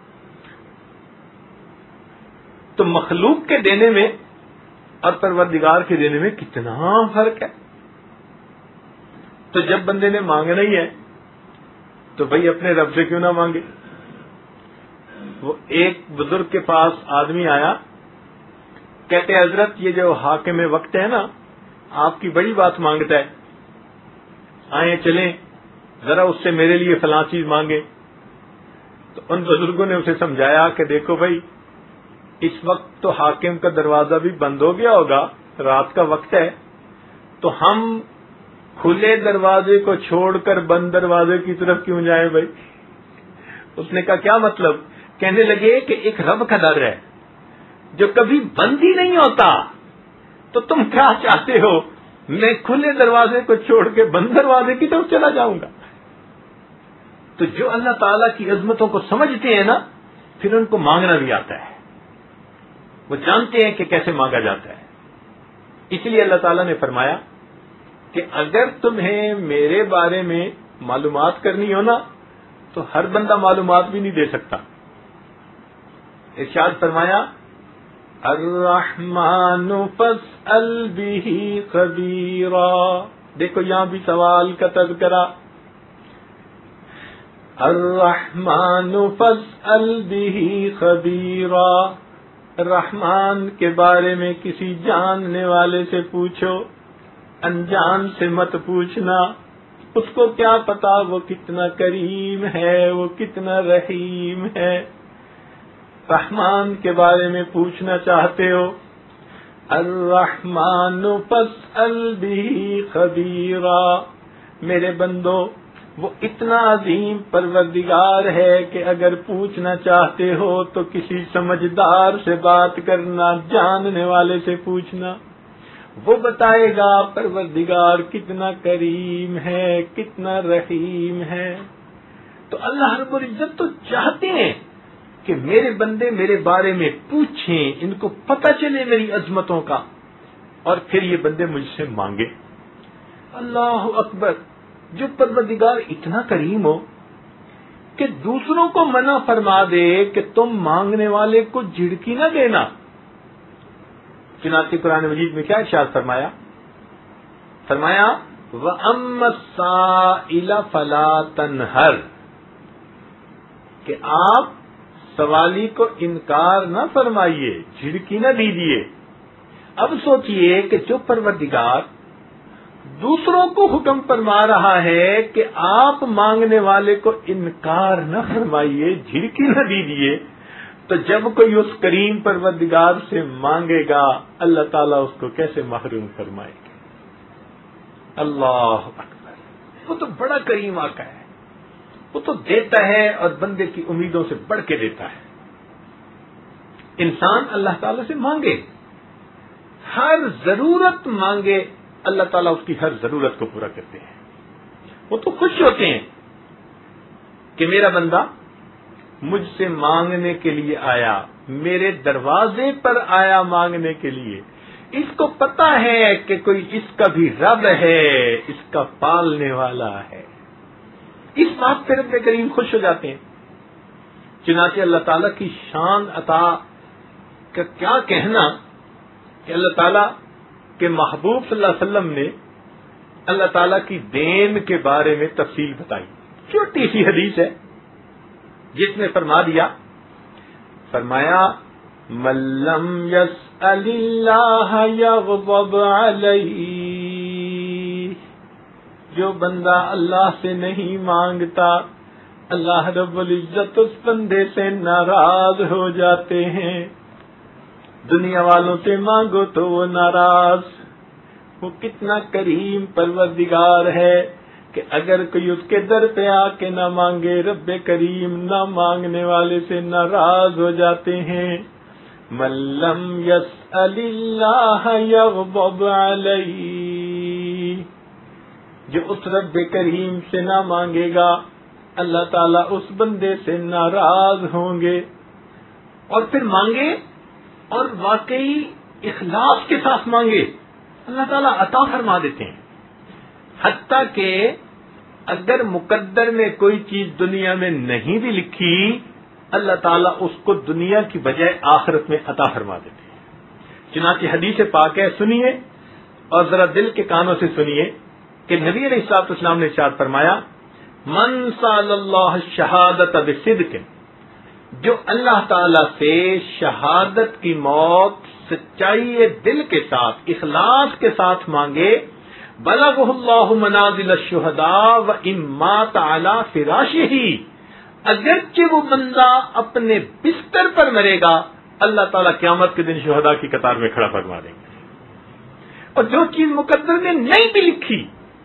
تو مخلوق کے دینے میں اور پروردگار کے دینے میں کتنا فرق ہے. تو جب بندے نے مانگنا ہی ہے تو بھائی اپنے رب سے کیوں نہ مانگے. وہ ایک بزرگ کے پاس آدمی آیا, کہتے حضرت یہ جو حاکم وقت ہے نا آپ کی بڑی بات مانگتا ہے, آئیں چلیں ذرا اس سے میرے لیے فلاں چیز مانگے. تو ان بزرگوں نے اسے سمجھایا کہ دیکھو بھائی اس وقت تو حاکم کا دروازہ بھی بند ہو گیا ہوگا, رات کا وقت ہے, تو ہم کھلے دروازے کو چھوڑ کر بند دروازے کی طرف کیوں جائیں بھائی. اس نے کہا کیا مطلب؟ کہنے لگے کہ ایک رب کا در ہے جو کبھی بند ہی نہیں ہوتا, تو تم کیا چاہتے ہو میں کھلے دروازے کو چھوڑ کے بند دروازے کی طرف چلا جاؤں گا. تو جو اللہ تعالیٰ کی عظمتوں کو سمجھتے ہیں نا پھر ان کو مانگنا بھی آتا ہے, وہ جانتے ہیں کہ کیسے مانگا جاتا ہے. اس لیے اللہ تعالیٰ نے فرمایا کہ اگر تمہیں میرے بارے میں معلومات کرنی ہو نا تو ہر بندہ معلومات بھی نہیں دے سکتا. ارشاد فرمایا الرحمن فاسأل به خبیرا. دیکھو یہاں بھی سوال کا تذکرہ. الرحمن فاسأل به خبیرا, رحمان کے بارے میں کسی جاننے والے سے پوچھو, انجان سے مت پوچھنا. اس کو کیا پتا وہ کتنا کریم ہے, وہ کتنا رحیم ہے. رحمان کے بارے میں پوچھنا چاہتے ہو, الرحمن فاسأل به خبیرا. میرے بندو وہ اتنا عظیم پروردگار ہے کہ اگر پوچھنا چاہتے ہو تو کسی سمجھدار سے بات کرنا, جاننے والے سے پوچھنا, وہ بتائے گا پروردگار کتنا کریم ہے, کتنا رحیم ہے. تو اللہ رب العزت تو چاہتے ہیں کہ میرے بندے میرے بارے میں پوچھیں, ان کو پتہ چلے میری عظمتوں کا, اور پھر یہ بندے مجھ سے مانگے. اللہ اکبر. جو پروردگار اتنا کریم ہو کہ دوسروں کو منع فرما دے کہ تم مانگنے والے کو جھڑکی نہ دینا. چنانچہ قرآن مجید میں کیا ارشاد فرمایا؟ فرمایا وَأَمَّا السَّائِلَ فَلَا تَنْهَرْ, کہ آپ سوالی کو انکار نہ فرمائیے, جھڑکی نہ دیجیے. اب سوچئے کہ جو پروردگار دوسروں کو حکم فرما رہا ہے کہ آپ مانگنے والے کو انکار نہ فرمائیے, جھڑکی نہ دیجیے, تو جب کوئی اس کریم پروردگار سے مانگے گا اللہ تعالیٰ اس کو کیسے محروم فرمائے گا. اللہ اکبر. وہ تو بڑا کریم آقا ہے, وہ تو دیتا ہے اور بندے کی امیدوں سے بڑھ کے دیتا ہے. انسان اللہ تعالیٰ سے مانگے, ہر ضرورت مانگے, اللہ تعالیٰ اس کی ہر ضرورت کو پورا کرتے ہیں. وہ تو خوش ہوتے ہیں کہ میرا بندہ مجھ سے مانگنے کے لیے آیا, میرے دروازے پر آیا مانگنے کے لیے. اس کو پتا ہے کہ کوئی اس کا بھی رب ہے, اس کا پالنے والا ہے. اس بات پہ رب کریم خوش ہو جاتے ہیں. چنانچہ اللہ تعالیٰ کی شان عطا کا کیا کہنا کہ اللہ تعالیٰ کے محبوب صلی اللہ علیہ وسلم نے اللہ تعالیٰ کی دین کے بارے میں تفصیل بتائی. چھوٹی سی حدیث ہے جس میں فرما دیا فرمایا مَلَّمْ يَسْأَلِ اللَّهَ يَغْضَبْ عَلَيْهِ، جو بندہ اللہ سے نہیں مانگتا اللہ رب العزت اس بندے سے ناراض ہو جاتے ہیں. دنیا والوں سے مانگو تو وہ ناراض. وہ کتنا کریم پروردگار ہے کہ اگر کوئی اس کے در پہ آ کے نہ مانگے رب کریم نہ مانگنے والے سے ناراض ہو جاتے ہیں. مَلَّمْ يَسْأَلِ اللَّهَ يَغْضَبْ عَلَيْهِ، جو اس رب کریم سے نہ مانگے گا اللہ تعالیٰ اس بندے سے ناراض ہوں گے. اور پھر مانگے اور واقعی اخلاص کے ساتھ مانگے اللہ تعالیٰ عطا فرما دیتے ہیں. حتیٰ کہ اگر مقدر میں کوئی چیز دنیا میں نہیں بھی لکھی اللہ تعالیٰ اس کو دنیا کی بجائے آخرت میں عطا فرما دیتے ہیں. چنانچہ حدیث پاک ہے، سنیے اور ذرا دل کے کانوں سے سنیے کہ نبی علیہ الصلوۃ والسلام نے ارشاد فرمایا من سأل اللہ شہادت بصدق، جو اللہ تعالیٰ سے شہادت کی موت سچائی دل کے ساتھ اخلاص کے ساتھ مانگے بلغہ اللہ منازل الشہداء وان مات علی فراشہ، اگرچہ وہ بندہ اپنے بستر پر مرے گا اللہ تعالیٰ قیامت کے دن شہداء کی قطار میں کھڑا فرما دیں گے. اور جو چیز مقدر میں نہیں بھی لکھی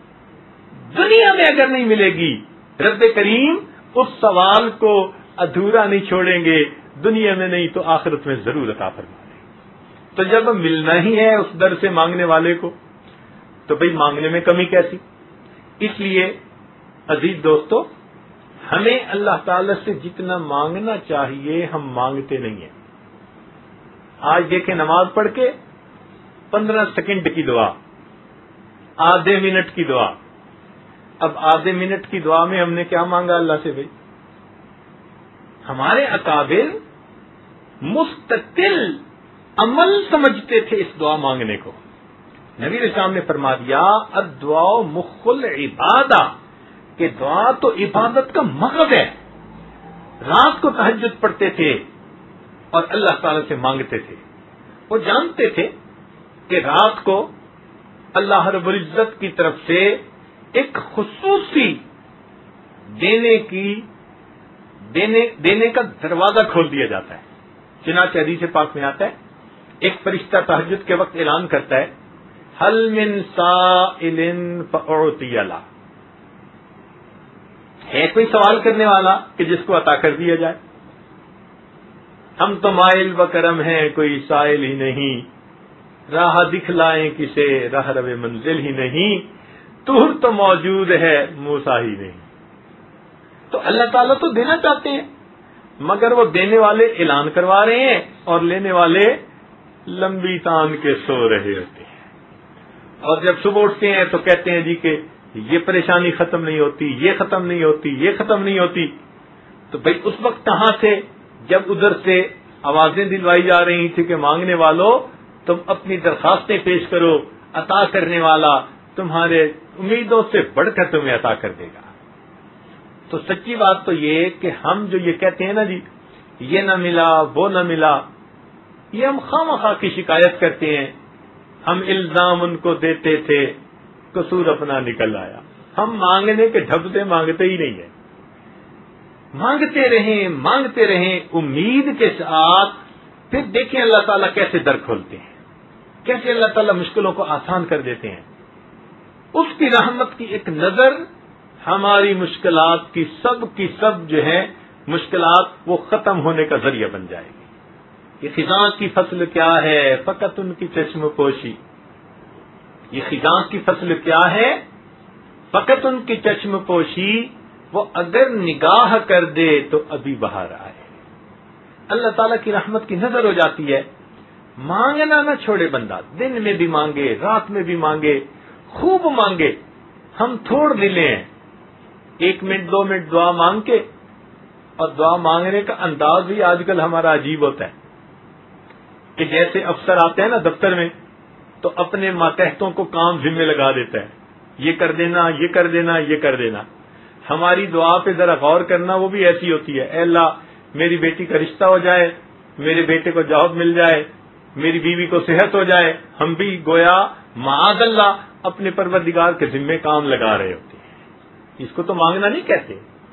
دنیا میں اگر نہیں ملے گی رب کریم اس سوال کو ادھورا نہیں چھوڑیں گے، دنیا میں نہیں تو آخرت میں ضرور عطا فرما دیں گے. تو جب ملنا ہی ہے اس در سے مانگنے والے کو تو بھئی مانگنے میں کمی کیسی؟ اس لیے عزیز دوستو ہمیں اللہ تعالی سے جتنا مانگنا چاہیے ہم مانگتے نہیں ہیں. آج دیکھیں نماز پڑھ کے پندرہ سیکنڈ کی دعا، آدھے منٹ کی دعا. اب آدھے منٹ کی دعا میں ہم نے کیا مانگا اللہ سے؟ بھائی ہمارے اکابر مستقل عمل سمجھتے تھے اس دعا مانگنے کو. نبی علیہ السلام نے فرما دیا الدعاء مخ العبادہ، کہ دعا تو عبادت کا مغز ہے. رات کو تہجد پڑھتے تھے اور اللہ تعالی سے مانگتے تھے. وہ جانتے تھے کہ رات کو اللہ رب العزت کی طرف سے ایک خصوصی دینے کی دینے دینے کا دروازہ کھول دیا جاتا ہے. چنانچہ حدیث پاک میں آتا ہے ایک فرشتہ تہجد کے وقت اعلان کرتا ہے حل من سائل فاعطی له، ہے کوئی سوال کرنے والا کہ جس کو عطا کر دیا جائے. ہم تو مائل و کرم ہیں کوئی سائل ہی نہیں، راہ دکھلائیں کسے راہ رو منزل ہی نہیں، تور تو موجود ہے موسیٰ ہی نہیں. تو اللہ تعالیٰ تو دینا چاہتے ہیں مگر وہ دینے والے اعلان کروا رہے ہیں اور لینے والے لمبی تان کے سو رہے ہوتے ہیں. اور جب صبح اٹھتے ہیں تو کہتے ہیں جی کہ یہ پریشانی ختم نہیں ہوتی، یہ ختم نہیں ہوتی، یہ ختم نہیں ہوتی. تو بھئی اس وقت کہاں سے جب ادھر سے آوازیں دلوائی جا رہی تھی کہ مانگنے والوں تم اپنی درخواستیں پیش کرو، عطا کرنے والا تمہارے امیدوں سے بڑھ کر تمہیں عطا کر دے گا. تو سچی بات تو یہ کہ ہم جو یہ کہتے ہیں نا جی یہ نہ ملا وہ نہ ملا، یہ ہم خواہ کی شکایت کرتے ہیں. ہم الزام ان کو دیتے تھے قصور اپنا نکل آیا. ہم مانگنے کے ڈھبتے مانگتے ہی نہیں ہیں. مانگتے رہیں مانگتے رہیں امید کے ساتھ، پھر دیکھیں اللہ تعالیٰ کیسے در کھولتے ہیں، کیسے اللہ تعالیٰ مشکلوں کو آسان کر دیتے ہیں. اس کی رحمت کی ایک نظر ہماری مشکلات کی سب کی سب جو ہے مشکلات وہ ختم ہونے کا ذریعہ بن جائے گی. یہ خزاں کی فصل کیا ہے فقط ان کی چشم پوشی، یہ خزاں کی فصل کیا ہے فقط ان کی چشم پوشی، وہ اگر نگاہ کر دے تو ابھی باہر آئے. اللہ تعالیٰ کی رحمت کی نظر ہو جاتی ہے. مانگنا نہ چھوڑے بندہ، دن میں بھی مانگے رات میں بھی مانگے، خوب مانگے. ہم تھوڑ دلے ہیں، ایک منٹ دو منٹ دعا مانگ کے، اور دعا مانگنے کا انداز بھی آج کل ہمارا عجیب ہوتا ہے کہ جیسے افسر آتے ہیں نا دفتر میں تو اپنے ماتحتوں کو کام ذمہ لگا دیتا ہے یہ کر دینا، یہ کر دینا، یہ کر دینا. ہماری دعا پہ ذرا غور کرنا، وہ بھی ایسی ہوتی ہے، اے اللہ میری بیٹی کا رشتہ ہو جائے، میرے بیٹے کو جاب مل جائے، میری بیوی کو صحت ہو جائے. ہم بھی گویا معاذ اللہ اپنے پروردگار کے ذمے کام لگا رہے ہوتے ہیں. اس کو تو مانگنا نہیں کہتے،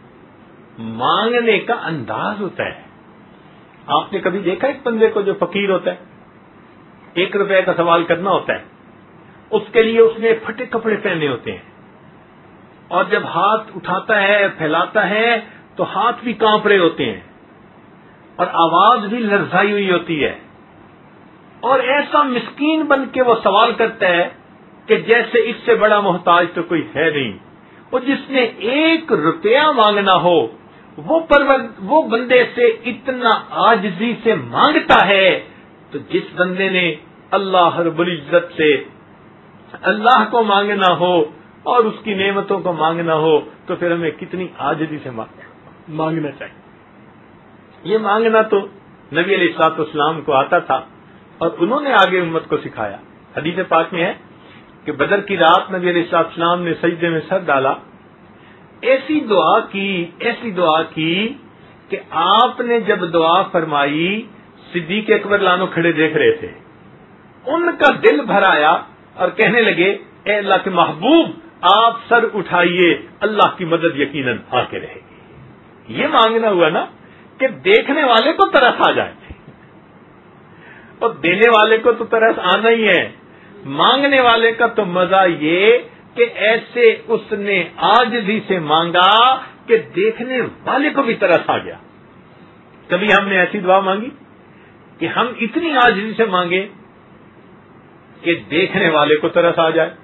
مانگنے کا انداز ہوتا ہے. آپ نے کبھی دیکھا ایک بندے کو جو فقیر ہوتا ہے، ایک روپے کا سوال کرنا ہوتا ہے، اس کے لیے اس نے پھٹے کپڑے پہنے ہوتے ہیں، اور جب ہاتھ اٹھاتا ہے پھیلاتا ہے تو ہاتھ بھی کانپ رہے ہوتے ہیں اور آواز بھی لرزائی ہوئی ہوتی ہے، اور ایسا مسکین بن کے وہ سوال کرتا ہے کہ جیسے اس سے بڑا محتاج تو کوئی ہے نہیں. اور جس نے ایک روپیہ مانگنا ہو وہ پرور وہ بندے سے اتنا عاجزی سے مانگتا ہے، تو جس بندے نے اللہ رب العزت سے اللہ کو مانگنا ہو اور اس کی نعمتوں کو مانگنا ہو تو پھر ہمیں کتنی عاجزی سے مانگنا چاہیے. یہ مانگنا تو نبی علیہ الصلوۃ والسلام کو آتا تھا اور انہوں نے آگے امت کو سکھایا. حدیث پاک میں ہے کہ بدر کی رات نبی علیہ الصلوۃ والسلام نے سجدے میں سر ڈالا، ایسی دعا کی ایسی دعا کی کہ آپ نے جب دعا فرمائی صدیق اکبر لانو کھڑے دیکھ رہے تھے، ان کا دل بھر آیا اور کہنے لگے اے اللہ کے محبوب آپ سر اٹھائیے، اللہ کی مدد یقیناً آ کے رہے گی. یہ مانگنا ہوا نا کہ دیکھنے والے کو ترس آ جائے اور دینے والے کو تو ترس آنا ہی ہے. مانگنے والے کا تو مزہ یہ کہ ایسے اس نے عاجزی سے مانگا کہ دیکھنے والے کو بھی ترس آ گیا. کبھی ہم نے ایسی دعا مانگی کہ ہم اتنی عاجزی سے مانگے کہ دیکھنے والے کو ترس آ جائے؟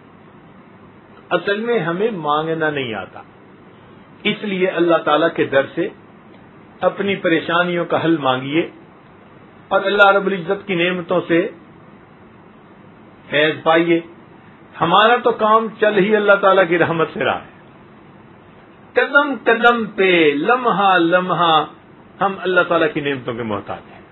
اصل میں ہمیں مانگنا نہیں آتا، اس لیے اللہ تعالی کے در سے اپنی پریشانیوں کا حل مانگیے اور اللہ رب العزت کی نعمتوں سے فیض پائیے. ہمارا تو کام چل ہی اللہ تعالیٰ کی رحمت سے رہا ہے. قدم قدم پہ لمحہ لمحہ ہم اللہ تعالیٰ کی نعمتوں کے محتاج ہیں.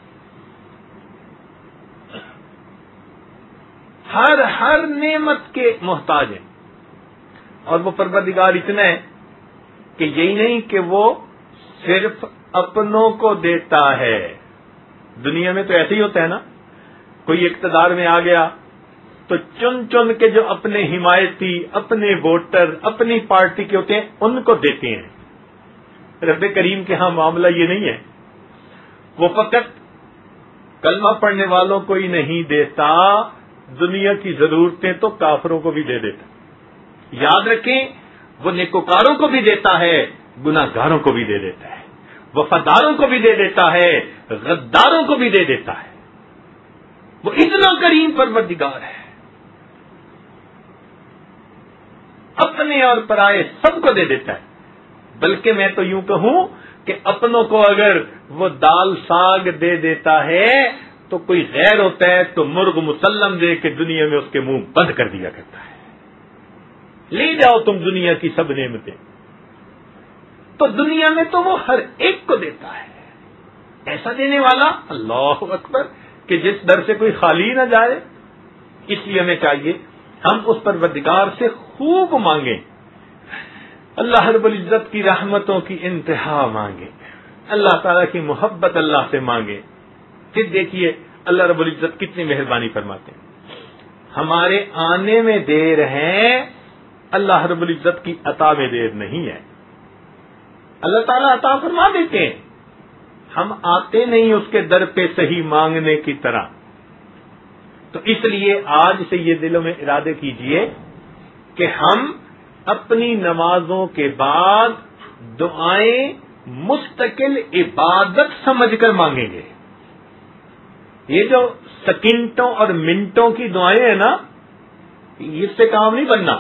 ہر ہر نعمت کے محتاج ہیں، اور وہ پروردگار اتنا ہے کہ یہی نہیں کہ وہ صرف اپنوں کو دیتا ہے. دنیا میں تو ایسے ہی ہوتا ہے نا، کوئی اقتدار میں آ گیا تو چن چن کے جو اپنے حمایتی، اپنے ووٹر، اپنی پارٹی کے ہوتے ہیں ان کو دیتے ہیں. رب کریم کے ہاں معاملہ یہ نہیں ہے، وہ فقط کلمہ پڑھنے والوں کو ہی نہیں دیتا، دنیا کی ضرورتیں تو کافروں کو بھی دے دیتا. یاد رکھیں وہ نیکوکاروں کو بھی دیتا ہے، گناہ گاروں کو بھی دے دیتا ہے، وفاداروں کو بھی دے دیتا ہے، غداروں کو بھی دے دیتا ہے. وہ اتنا کریم پروردگار ہے، اپنے اور پرائے سب کو دے دیتا ہے. بلکہ میں تو یوں کہوں کہ اپنوں کو اگر وہ دال ساگ دے دیتا ہے تو کوئی غیر ہوتا ہے تو مرغ مسلم دے کے دنیا میں اس کے منہ بند کر دیا کرتا ہے. لے جاؤ تم دنیا کی سب نعمتیں. تو دنیا میں تو وہ ہر ایک کو دیتا ہے. ایسا دینے والا اللہ اکبر کہ جس در سے کوئی خالی نہ جائے. اس لیے ہمیں چاہیے ہم اس پروردگار سے خوب مانگیں، اللہ رب العزت کی رحمتوں کی انتہا مانگیں، اللہ تعالیٰ کی محبت اللہ سے مانگیں. پھر دیکھیے اللہ رب العزت کتنی مہربانی فرماتے ہیں. ہمارے آنے میں دیر ہے، اللہ رب العزت کی عطا میں دیر نہیں ہے. اللہ تعالیٰ عطا فرما دیتے ہیں، ہم آتے نہیں اس کے در پہ صحیح مانگنے کی طرح. تو اس لیے آج سے یہ دلوں میں ارادے کیجئے کہ ہم اپنی نمازوں کے بعد دعائیں مستقل عبادت سمجھ کر مانگیں گے. یہ جو سیکنڈوں اور منٹوں کی دعائیں ہیں نا، اس سے کام نہیں بننا.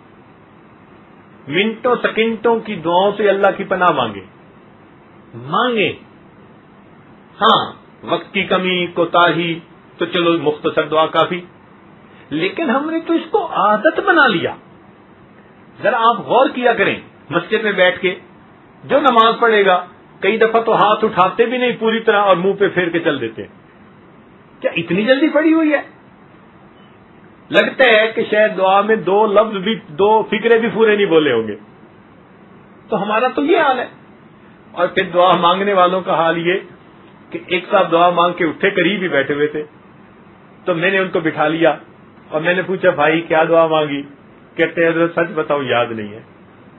منٹوں سیکنڈوں کی دعاؤں سے اللہ کی پناہ مانگے مانگے ہاں وقت کی کمی کوتاہی تو چلو مختصر دعا کافی، لیکن ہم نے تو اس کو عادت بنا لیا. ذرا آپ غور کیا کریں، مسجد میں بیٹھ کے جو نماز پڑھے گا کئی دفعہ تو ہاتھ اٹھاتے بھی نہیں پوری طرح اور منہ پہ پھیر کے چل دیتے. کیا اتنی جلدی پڑھی ہوئی ہے؟ لگتا ہے کہ شاید دعا میں دو لفظ بھی دو فکرے بھی پورے نہیں بولے ہوں گے. تو ہمارا تو یہ حال ہے. اور پھر دعا مانگنے والوں کا حال یہ کہ ایک صاحب دعا مانگ کے اٹھے, قریب ہی بیٹھے ہوئے تھے, تو میں نے ان کو بٹھا لیا اور میں نے پوچھا بھائی کیا دعا مانگی؟ کہتے ہیں حضرت سچ بتاؤں یاد نہیں ہے.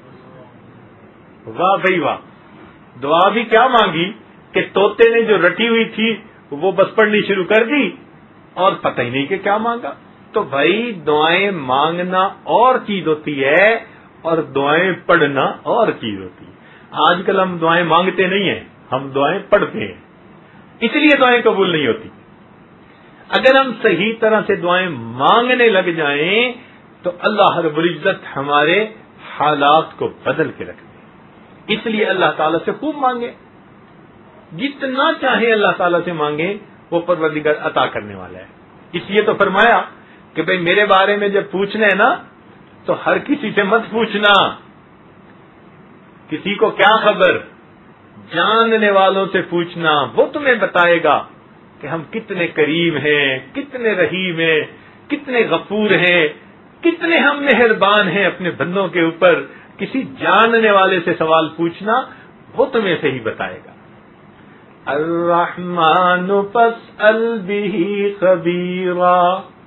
واہ بھائی واہ, دعا بھی کیا مانگی کہ طوطے نے جو رٹی ہوئی تھی وہ بس پڑھنی شروع کر دی اور پتہ ہی نہیں کہ کیا مانگا. تو بھائی دعائیں مانگنا اور چیز ہوتی ہے اور دعائیں پڑھنا اور چیز ہوتی ہے. آج کل ہم دعائیں مانگتے نہیں ہیں, ہم دعائیں پڑھتے ہیں, اس لیے دعائیں قبول نہیں ہوتی. اگر ہم صحیح طرح سے دعائیں مانگنے لگ جائیں تو اللہ رب العزت ہمارے حالات کو بدل کے رکھ دے. اس لیے اللہ تعالیٰ سے خوب مانگے, جتنا چاہے اللہ تعالیٰ سے مانگے, وہ پروردگار عطا کرنے والا ہے. اس لیے تو فرمایا کہ بھئی میرے بارے میں جب پوچھنا ہے نا تو ہر کسی سے مت پوچھنا, کسی کو کیا خبر, جاننے والوں سے پوچھنا, وہ تمہیں بتائے گا کہ ہم کتنے کریم ہیں, کتنے رحیم ہیں, کتنے غفور ہیں, کتنے ہم مہربان ہیں اپنے بندوں کے اوپر. کسی جاننے والے سے سوال پوچھنا, وہ تمہیں صحیح بتائے گا. الرحمن فاسأل به خبیرا,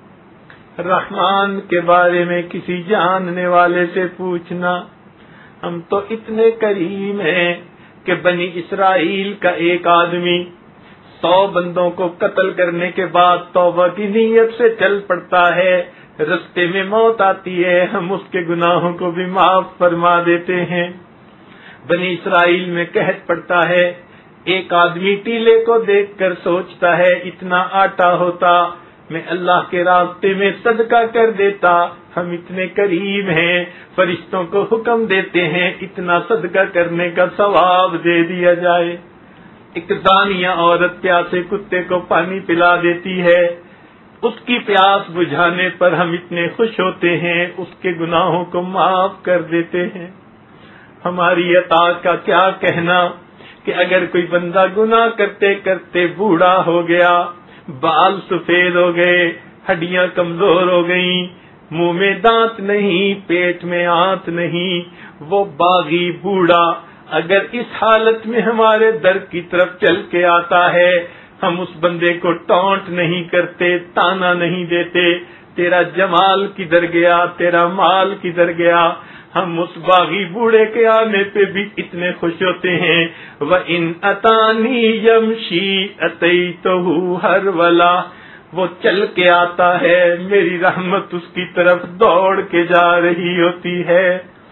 رحمان کے بارے میں کسی جاننے والے سے پوچھنا. ہم تو اتنے کریم ہیں کہ بنی اسرائیل کا ایک آدمی سو بندوں کو قتل کرنے کے بعد توبہ کی نیت سے چل پڑتا ہے, رستے میں موت آتی ہے, ہم اس کے گناہوں کو بھی معاف فرما دیتے ہیں. بنی اسرائیل میں قحط پڑتا ہے, ایک آدمی ٹیلے کو دیکھ کر سوچتا ہے اتنا آٹا ہوتا میں اللہ کے راستے میں صدقہ کر دیتا. ہم اتنے کریم ہیں, فرشتوں کو حکم دیتے ہیں اتنا صدقہ کرنے کا ثواب دے دیا جائے. ایک زانیہ عورت پیاسے کتے کو پانی پلا دیتی ہے, اس کی پیاس بجھانے پر ہم اتنے خوش ہوتے ہیں, اس کے گناہوں کو معاف کر دیتے ہیں. ہماری عطا کا کیا کہنا کہ اگر کوئی بندہ گناہ کرتے کرتے بوڑھا ہو گیا, بال سفید ہو گئے, ہڈیاں کمزور ہو گئیں, منہ میں دانت نہیں, پیٹ میں آنت نہیں, وہ باغی بوڑھا اگر اس حالت میں ہمارے در کی طرف چل کے آتا ہے, ہم اس بندے کو ٹونٹ نہیں کرتے, تانا نہیں دیتے, تیرا جمال کدھر گیا, تیرا مال کدھر گیا. ہم اس باغی بوڑھے کے آنے پہ بھی اتنے خوش ہوتے ہیں. وَإِنْ أَتَانِي يَمْشِي أَتَيْتُهُ هَرْوَلًا, وہ چل کے آتا ہے, میری رحمت اس کی طرف دوڑ کے جا رہی ہوتی ہے.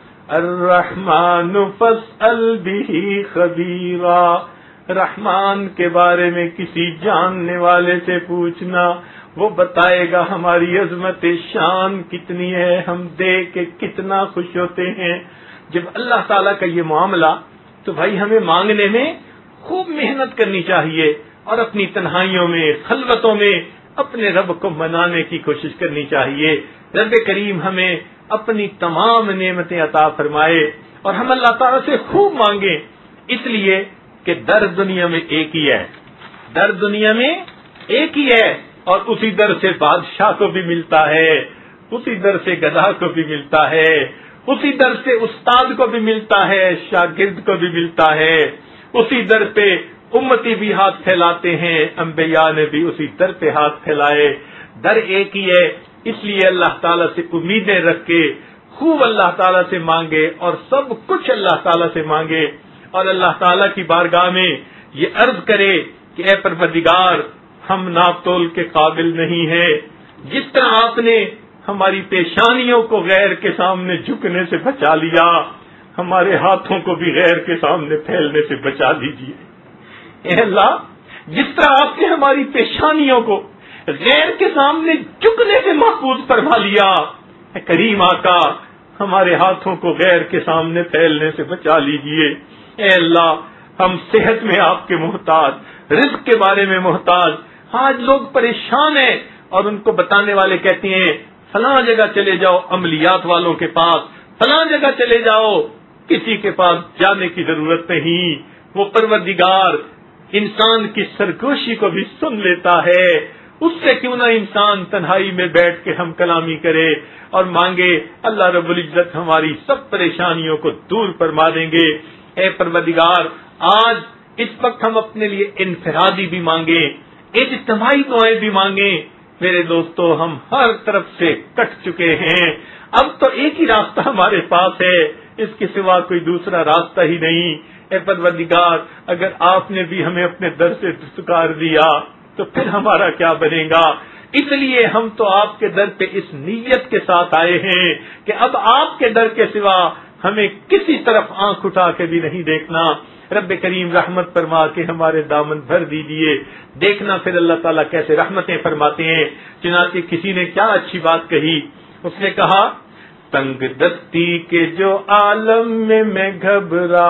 الرحمن فاسأل به خبیرا, رحمان کے بارے میں کسی جاننے والے سے پوچھنا, وہ بتائے گا ہماری عظمت شان کتنی ہے, ہم دیکھ کے کتنا خوش ہوتے ہیں. جب اللہ تعالیٰ کا یہ معاملہ, تو بھائی ہمیں مانگنے میں خوب محنت کرنی چاہیے اور اپنی تنہائیوں میں, خلوتوں میں اپنے رب کو منانے کی کوشش کرنی چاہیے. رب کریم ہمیں اپنی تمام نعمتیں عطا فرمائے اور ہم اللہ تعالیٰ سے خوب مانگیں, اس لیے کہ در دنیا میں ایک ہی ہے, در دنیا میں ایک ہی ہے, اور اسی در سے بادشاہ کو بھی ملتا ہے, اسی در سے گدھا کو بھی ملتا ہے, اسی در سے استاد کو بھی ملتا ہے, شاگرد کو بھی ملتا ہے, اسی در پہ امتی بھی ہاتھ پھیلاتے ہیں, انبیاء نے بھی اسی در پہ ہاتھ پھیلائے. در ایک ہی ہے, اس لیے اللہ تعالیٰ سے امیدیں رکھ کے خوب اللہ تعالیٰ سے مانگے اور سب کچھ اللہ تعالیٰ سے مانگے, اور اللہ تعالیٰ کی بارگاہ میں یہ عرض کرے کہ اے پروردگار ہم ناپ تول کے قابل نہیں ہیں, جس طرح آپ نے ہماری پیشانیوں کو غیر کے سامنے جھکنے سے بچا لیا, ہمارے ہاتھوں کو بھی غیر کے سامنے پھیلنے سے بچا دیجیے. اے اللہ, جس طرح آپ نے ہماری پیشانیوں کو غیر کے سامنے جھکنے سے محفوظ فرما لیا, اے کریم آقا ہمارے ہاتھوں کو غیر کے سامنے پھیلنے سے بچا لیجیے. اے اللہ, ہم صحت میں آپ کے محتاج, رزق کے بارے میں محتاج. آج لوگ پریشان ہیں اور ان کو بتانے والے کہتے ہیں فلاں جگہ چلے جاؤ عملیات والوں کے پاس, فلاں جگہ چلے جاؤ, کسی کے پاس جانے کی ضرورت نہیں. وہ پروردگار انسان کی سرگوشی کو بھی سن لیتا ہے اس سے کیوں نہ انسان تنہائی میں بیٹھ کے ہم کلامی کرے اور مانگے، اللہ رب العزت ہماری سب پریشانیوں کو دور فرما دیں گے۔ اے پروردگار، آج اس وقت ہم اپنے لیے انفرادی بھی مانگیں، اجتماعی دعائیں بھی مانگیں۔ میرے دوستو، ہم ہر طرف سے کٹ چکے ہیں، اب تو ایک ہی راستہ ہمارے پاس ہے، اس کے سوا کوئی دوسرا راستہ ہی نہیں۔ اے پروردگار، اگر آپ نے بھی ہمیں اپنے در سے دستکار دیا تو پھر ہمارا کیا بنے گا؟ اس لیے ہم تو آپ کے در پہ اس نیت کے ساتھ آئے ہیں کہ اب آپ کے در کے سوا ہمیں کسی طرف آنکھ اٹھا کے بھی نہیں دیکھنا۔ رب کریم رحمت فرما کے ہمارے دامن بھر دیجیے۔ دیکھنا پھر اللہ تعالیٰ کیسے رحمتیں فرماتے ہیں۔ چنانچہ کسی نے کیا اچھی بات کہی، اس نے کہا، تنگ دستی کے جو عالم میں میں گھبراتا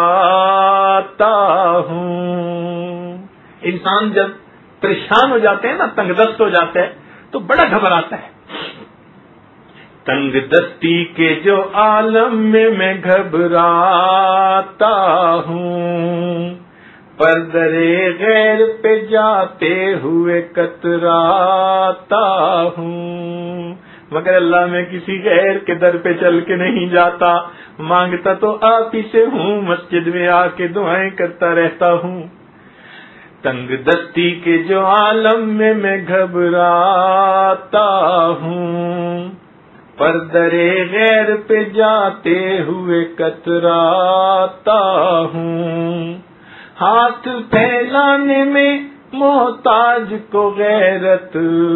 ہوں۔ انسان جب پریشان ہو جاتے ہیں نا، تنگ دست ہو جاتا ہے تو بڑا گھبراتا ہے۔ تنگ دستی کے جو عالم میں میں گھبراتا ہوں، پر درے غیر پہ جاتے ہوئے کتراتا ہوں، مگر اللہ میں کسی غیر کے در پہ چل کے نہیں جاتا، مانگتا تو آپ ہی سے ہوں، مسجد میں آ کے دعائیں کرتا رہتا ہوں۔ تنگ دستی کے جو عالم میں میں گھبراتا ہوں، پر درے غیر پہ جاتے ہوئے کتراتا ہوں، ہاتھ پھیلانے میں محتاج کو غیرت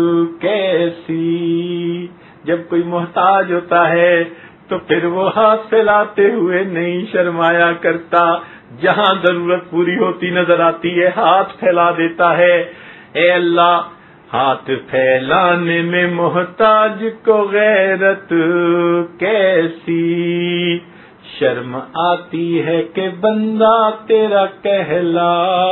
کیسی۔ جب کوئی محتاج ہوتا ہے تو پھر وہ ہاتھ پھیلاتے ہوئے نہیں شرمایا کرتا، جہاں ضرورت پوری ہوتی نظر آتی ہے ہاتھ پھیلا دیتا ہے۔ اے اللہ، ہاتھ پھیلانے میں محتاج کو غیرت کیسی، شرم آتی ہے کہ بندہ تیرا کہلاتا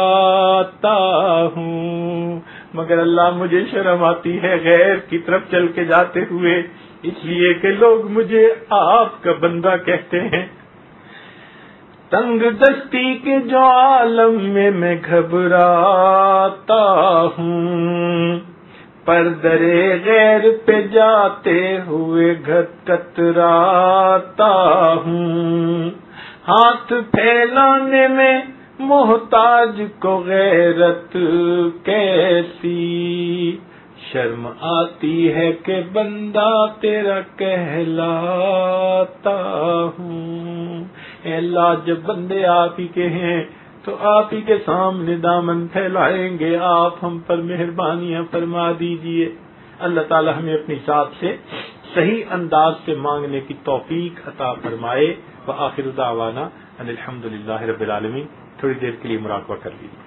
ہوں، مگر اللہ مجھے شرم آتی ہے غیر کی طرف چل کے جاتے ہوئے، اس لیے کہ لوگ مجھے آپ کا بندہ کہتے ہیں۔ تنگ دستی کے جو عالم میں میں گھبراتا ہوں، پر درے غیر پہ جاتے ہوئے گھت کتراتا ہوں، ہاتھ پھیلانے میں محتاج کو غیرت کیسی، شرم آتی ہے کہ بندہ تیرا کہلاتا ہوں۔ اے اللہ، جب بندے آپ ہی کے ہیں تو آپ ہی کے سامنے دامن پھیلائیں گے، آپ ہم پر مہربانیاں فرما دیجئے۔ اللہ تعالی ہمیں اپنی ذات سے صحیح انداز سے مانگنے کی توفیق عطا فرمائے۔ وآخر دعوانا ان الحمد للہ رب العالمین۔ تھوڑی دیر کے لیے مراقبہ کر لیجیے،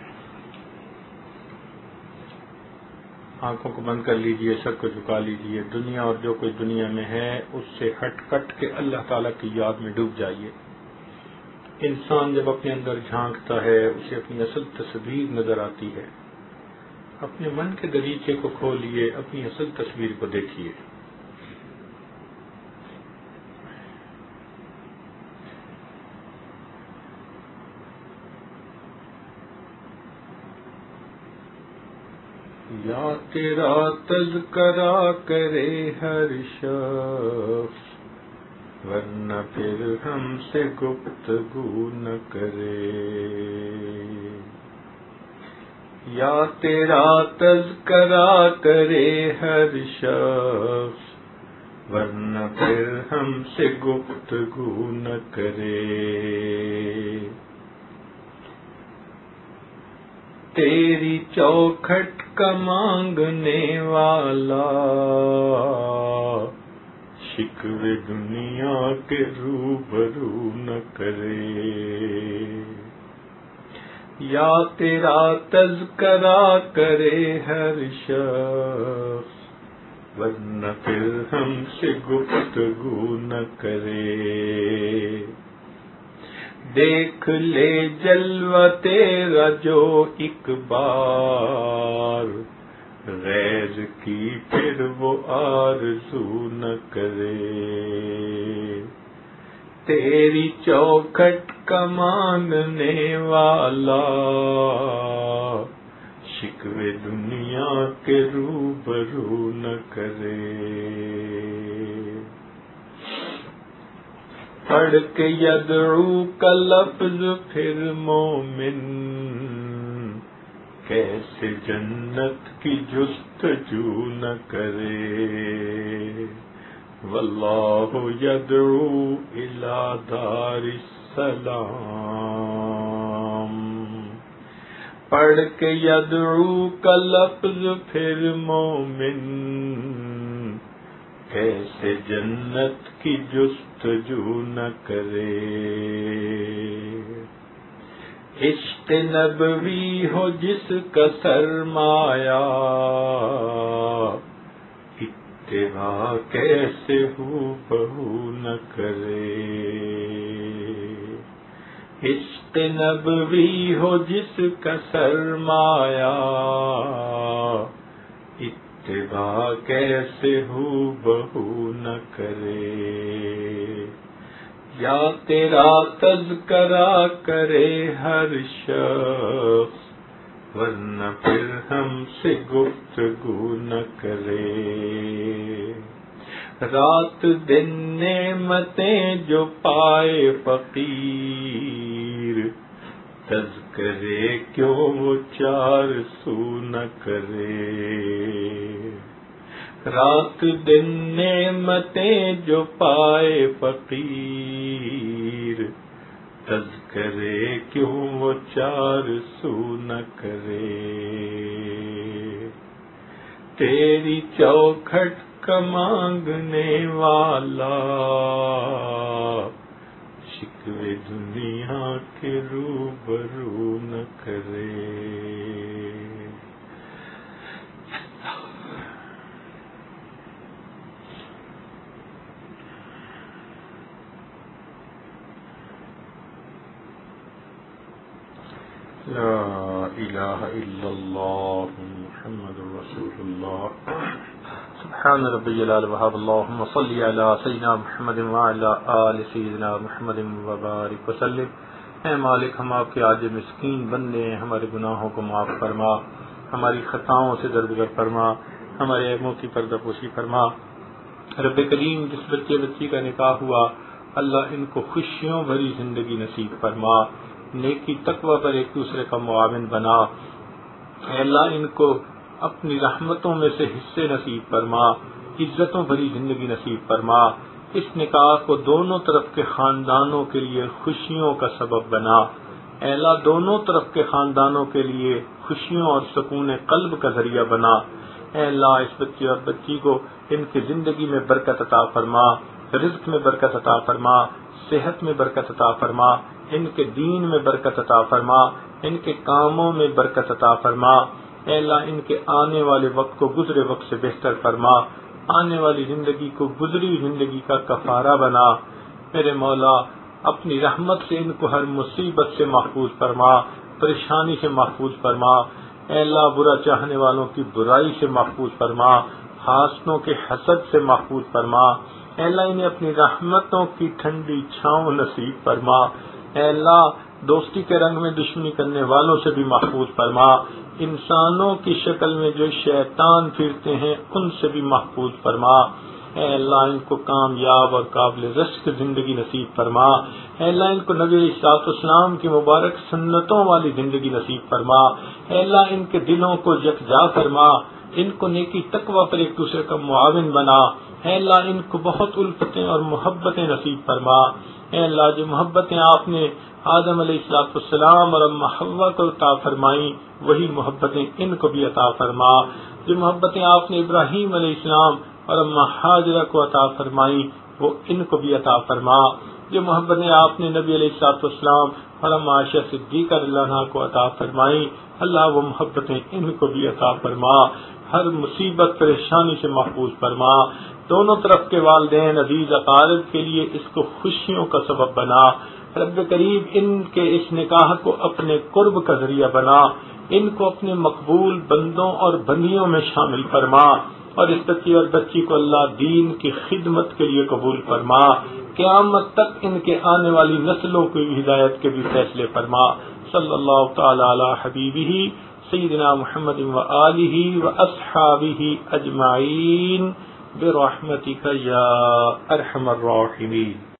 آنکھوں کو بند کر لیجئے، سر کو جھکا لیجئے، دنیا اور جو کوئی دنیا میں ہے اس سے ہٹ کٹ کے اللہ تعالیٰ کی یاد میں ڈوب جائیے۔ انسان جب اپنے اندر جھانکتا ہے اسے اپنی اصل تصویر نظر آتی ہے۔ اپنے من کے دریچے کو کھولیے، اپنی اصل تصویر کو دیکھیے۔ یا تیرا تذکرہ کرے ہر شخص، ورنہ پھر ہم سے گفتگو نہ کرے۔ یا تیرا تذکرہ کرے ہر شخص، ورنہ پھر ہم سے گفتگو نہ کرے۔ تیری چوکھٹ کا مانگنے والا، شکوے دنیا کے روبرو نہ کرے۔ یا تیرا تذکرہ کرے ہر شخص، ورنہ پھر ہم سے گفتگو نہ کرے۔ دیکھ لے جلوہ تیرا جو ایک بار، غیر کی پھر وہ آرزو نہ کرے۔ تیری چوکھٹ کا مانگنے والا، شکوے دنیا کے روبرو نہ کرے. پڑھ کے یدعو کا لفظ پھر مومن کیسے جنت کی جستجو نہ کرے. واللہ یدعو الی دار السلام. پڑھ کے یدعو کا لفظ پھر مومن کیسے جنت کی جستجو نہ کرے. عشق نبوی ہو جس کا سرمایہ اتباع کیسے ہو بہو نہ کرے. عشق نبوی ہو جس کا سرمایہ اتباع کیسے ہو بہو نہ کرے. یا تیرا تذکرہ کرے ہر شخص ورنہ پھر ہم سے گفتگو نہ کرے. رات دن نعمتیں جو پائے فقیر تذکرے کیوں وہ چار سو نہ کرے. رات دن نعمتیں جو پائے فقیر تذکرے کیوں وہ چار سو نہ کرے. تیری چوکھٹ کا مانگنے والا شکوے دنیا کے روبرو نہ کرے. لا الہ الا اللہ محمد رسول اللہ. سبحان ربی العلی وحب. اللہم صلی علی سیدنا محمد وعلی آل سیدنا محمد وبارک وسلم. اے مالک ہم آپ کے عاجز مسکین بندے ہیں، ہمارے گناہوں کو معاف فرما، ہماری خطاؤں سے درگزر فرما، ہمارے عیبوں کی پردہ پوشی فرما. رب کریم جس بچے بچی کا نکاح ہوا اللہ ان کو خوشیوں بھری زندگی نصیب فرما، نیکی تقوی پر ایک دوسرے کا معاون بنا. اے اللہ ان کو اپنی رحمتوں میں سے حصے نصیب فرما، عزتوں بھری زندگی نصیب فرما. اس نکاح کو دونوں طرف کے خاندانوں کے لیے خوشیوں کا سبب بنا. اے اللہ دونوں طرف کے خاندانوں کے لیے خوشیوں اور سکون قلب کا ذریعہ بنا. اے اللہ اس بچے اور بچی کو ان کی زندگی میں برکت عطا فرما، رزق میں برکت عطا فرما، صحت میں برکت عطا فرما، ان کے دین میں برکت عطا فرما، ان کے کاموں میں برکت عطا فرما. اے اللہ ان کے آنے والے وقت کو گزرے وقت سے بہتر فرما، آنے والی زندگی کو گزری زندگی کا کفارہ بنا. میرے مولا اپنی رحمت سے ان کو ہر مصیبت سے محفوظ فرما، پریشانی سے محفوظ فرما. اے اللہ برا چاہنے والوں کی برائی سے محفوظ فرما، حاسدوں کے حسد سے محفوظ فرما. اے اللہ انہیں اپنی رحمتوں کی ٹھنڈی چھاؤں نصیب فرما. اے اللہ دوستی کے رنگ میں دشمنی کرنے والوں سے بھی محفوظ فرما. انسانوں کی شکل میں جو شیطان پھرتے ہیں ان سے بھی محفوظ فرما. اے اللہ ان کو کامیاب اور قابل رزق زندگی نصیب فرما. اے اللہ ان کو نبی علیہ الصلوۃ والسلام کی مبارک سنتوں والی زندگی نصیب فرما. اے اللہ ان کے دلوں کو یکجا فرما، ان کو نیکی تقوی پر ایک دوسرے کا معاون بنا. اے اللہ ان کو بہت الفتیں اور محبتیں نصیب فرما. اے اللہ جو محبتیں آپ نے آدم علیہ الصلوۃ والسلام اور اما حوا کو عطا فرمائیں وہی محبتیں ان کو بھی عطا فرما. جو محبتیں آپ نے ابراہیم علیہ السلام اور اما حاجرہ کو عطا فرمائیں وہ ان کو بھی عطا فرما. جو محبتیں آپ نے نبی علیہ الصلوۃ والسلام اور اما عائشہ صدیقہ رضی اللہ عنہا کو عطا فرمائیں اللہ وہ محبتیں ان کو بھی عطا فرما. ہر مصیبت پریشانی سے محفوظ فرما. دونوں طرف کے والدین عزیز اقارب کے لیے اس کو خوشیوں کا سبب بنا. رب کریم ان کے اس نکاح کو اپنے قرب کا ذریعہ بنا، ان کو اپنے مقبول بندوں اور بندیوں میں شامل فرما، اور اس بچی اور بچی کو اللہ دین کی خدمت کے لیے قبول فرما. قیامت تک ان کے آنے والی نسلوں کی ہدایت کے بھی فیصلے فرما. صلی اللہ تعالی علی حبیبہ سيدنا محمد وآله وأصحابه أجمعين برحمتك يا أرحم الراحمين.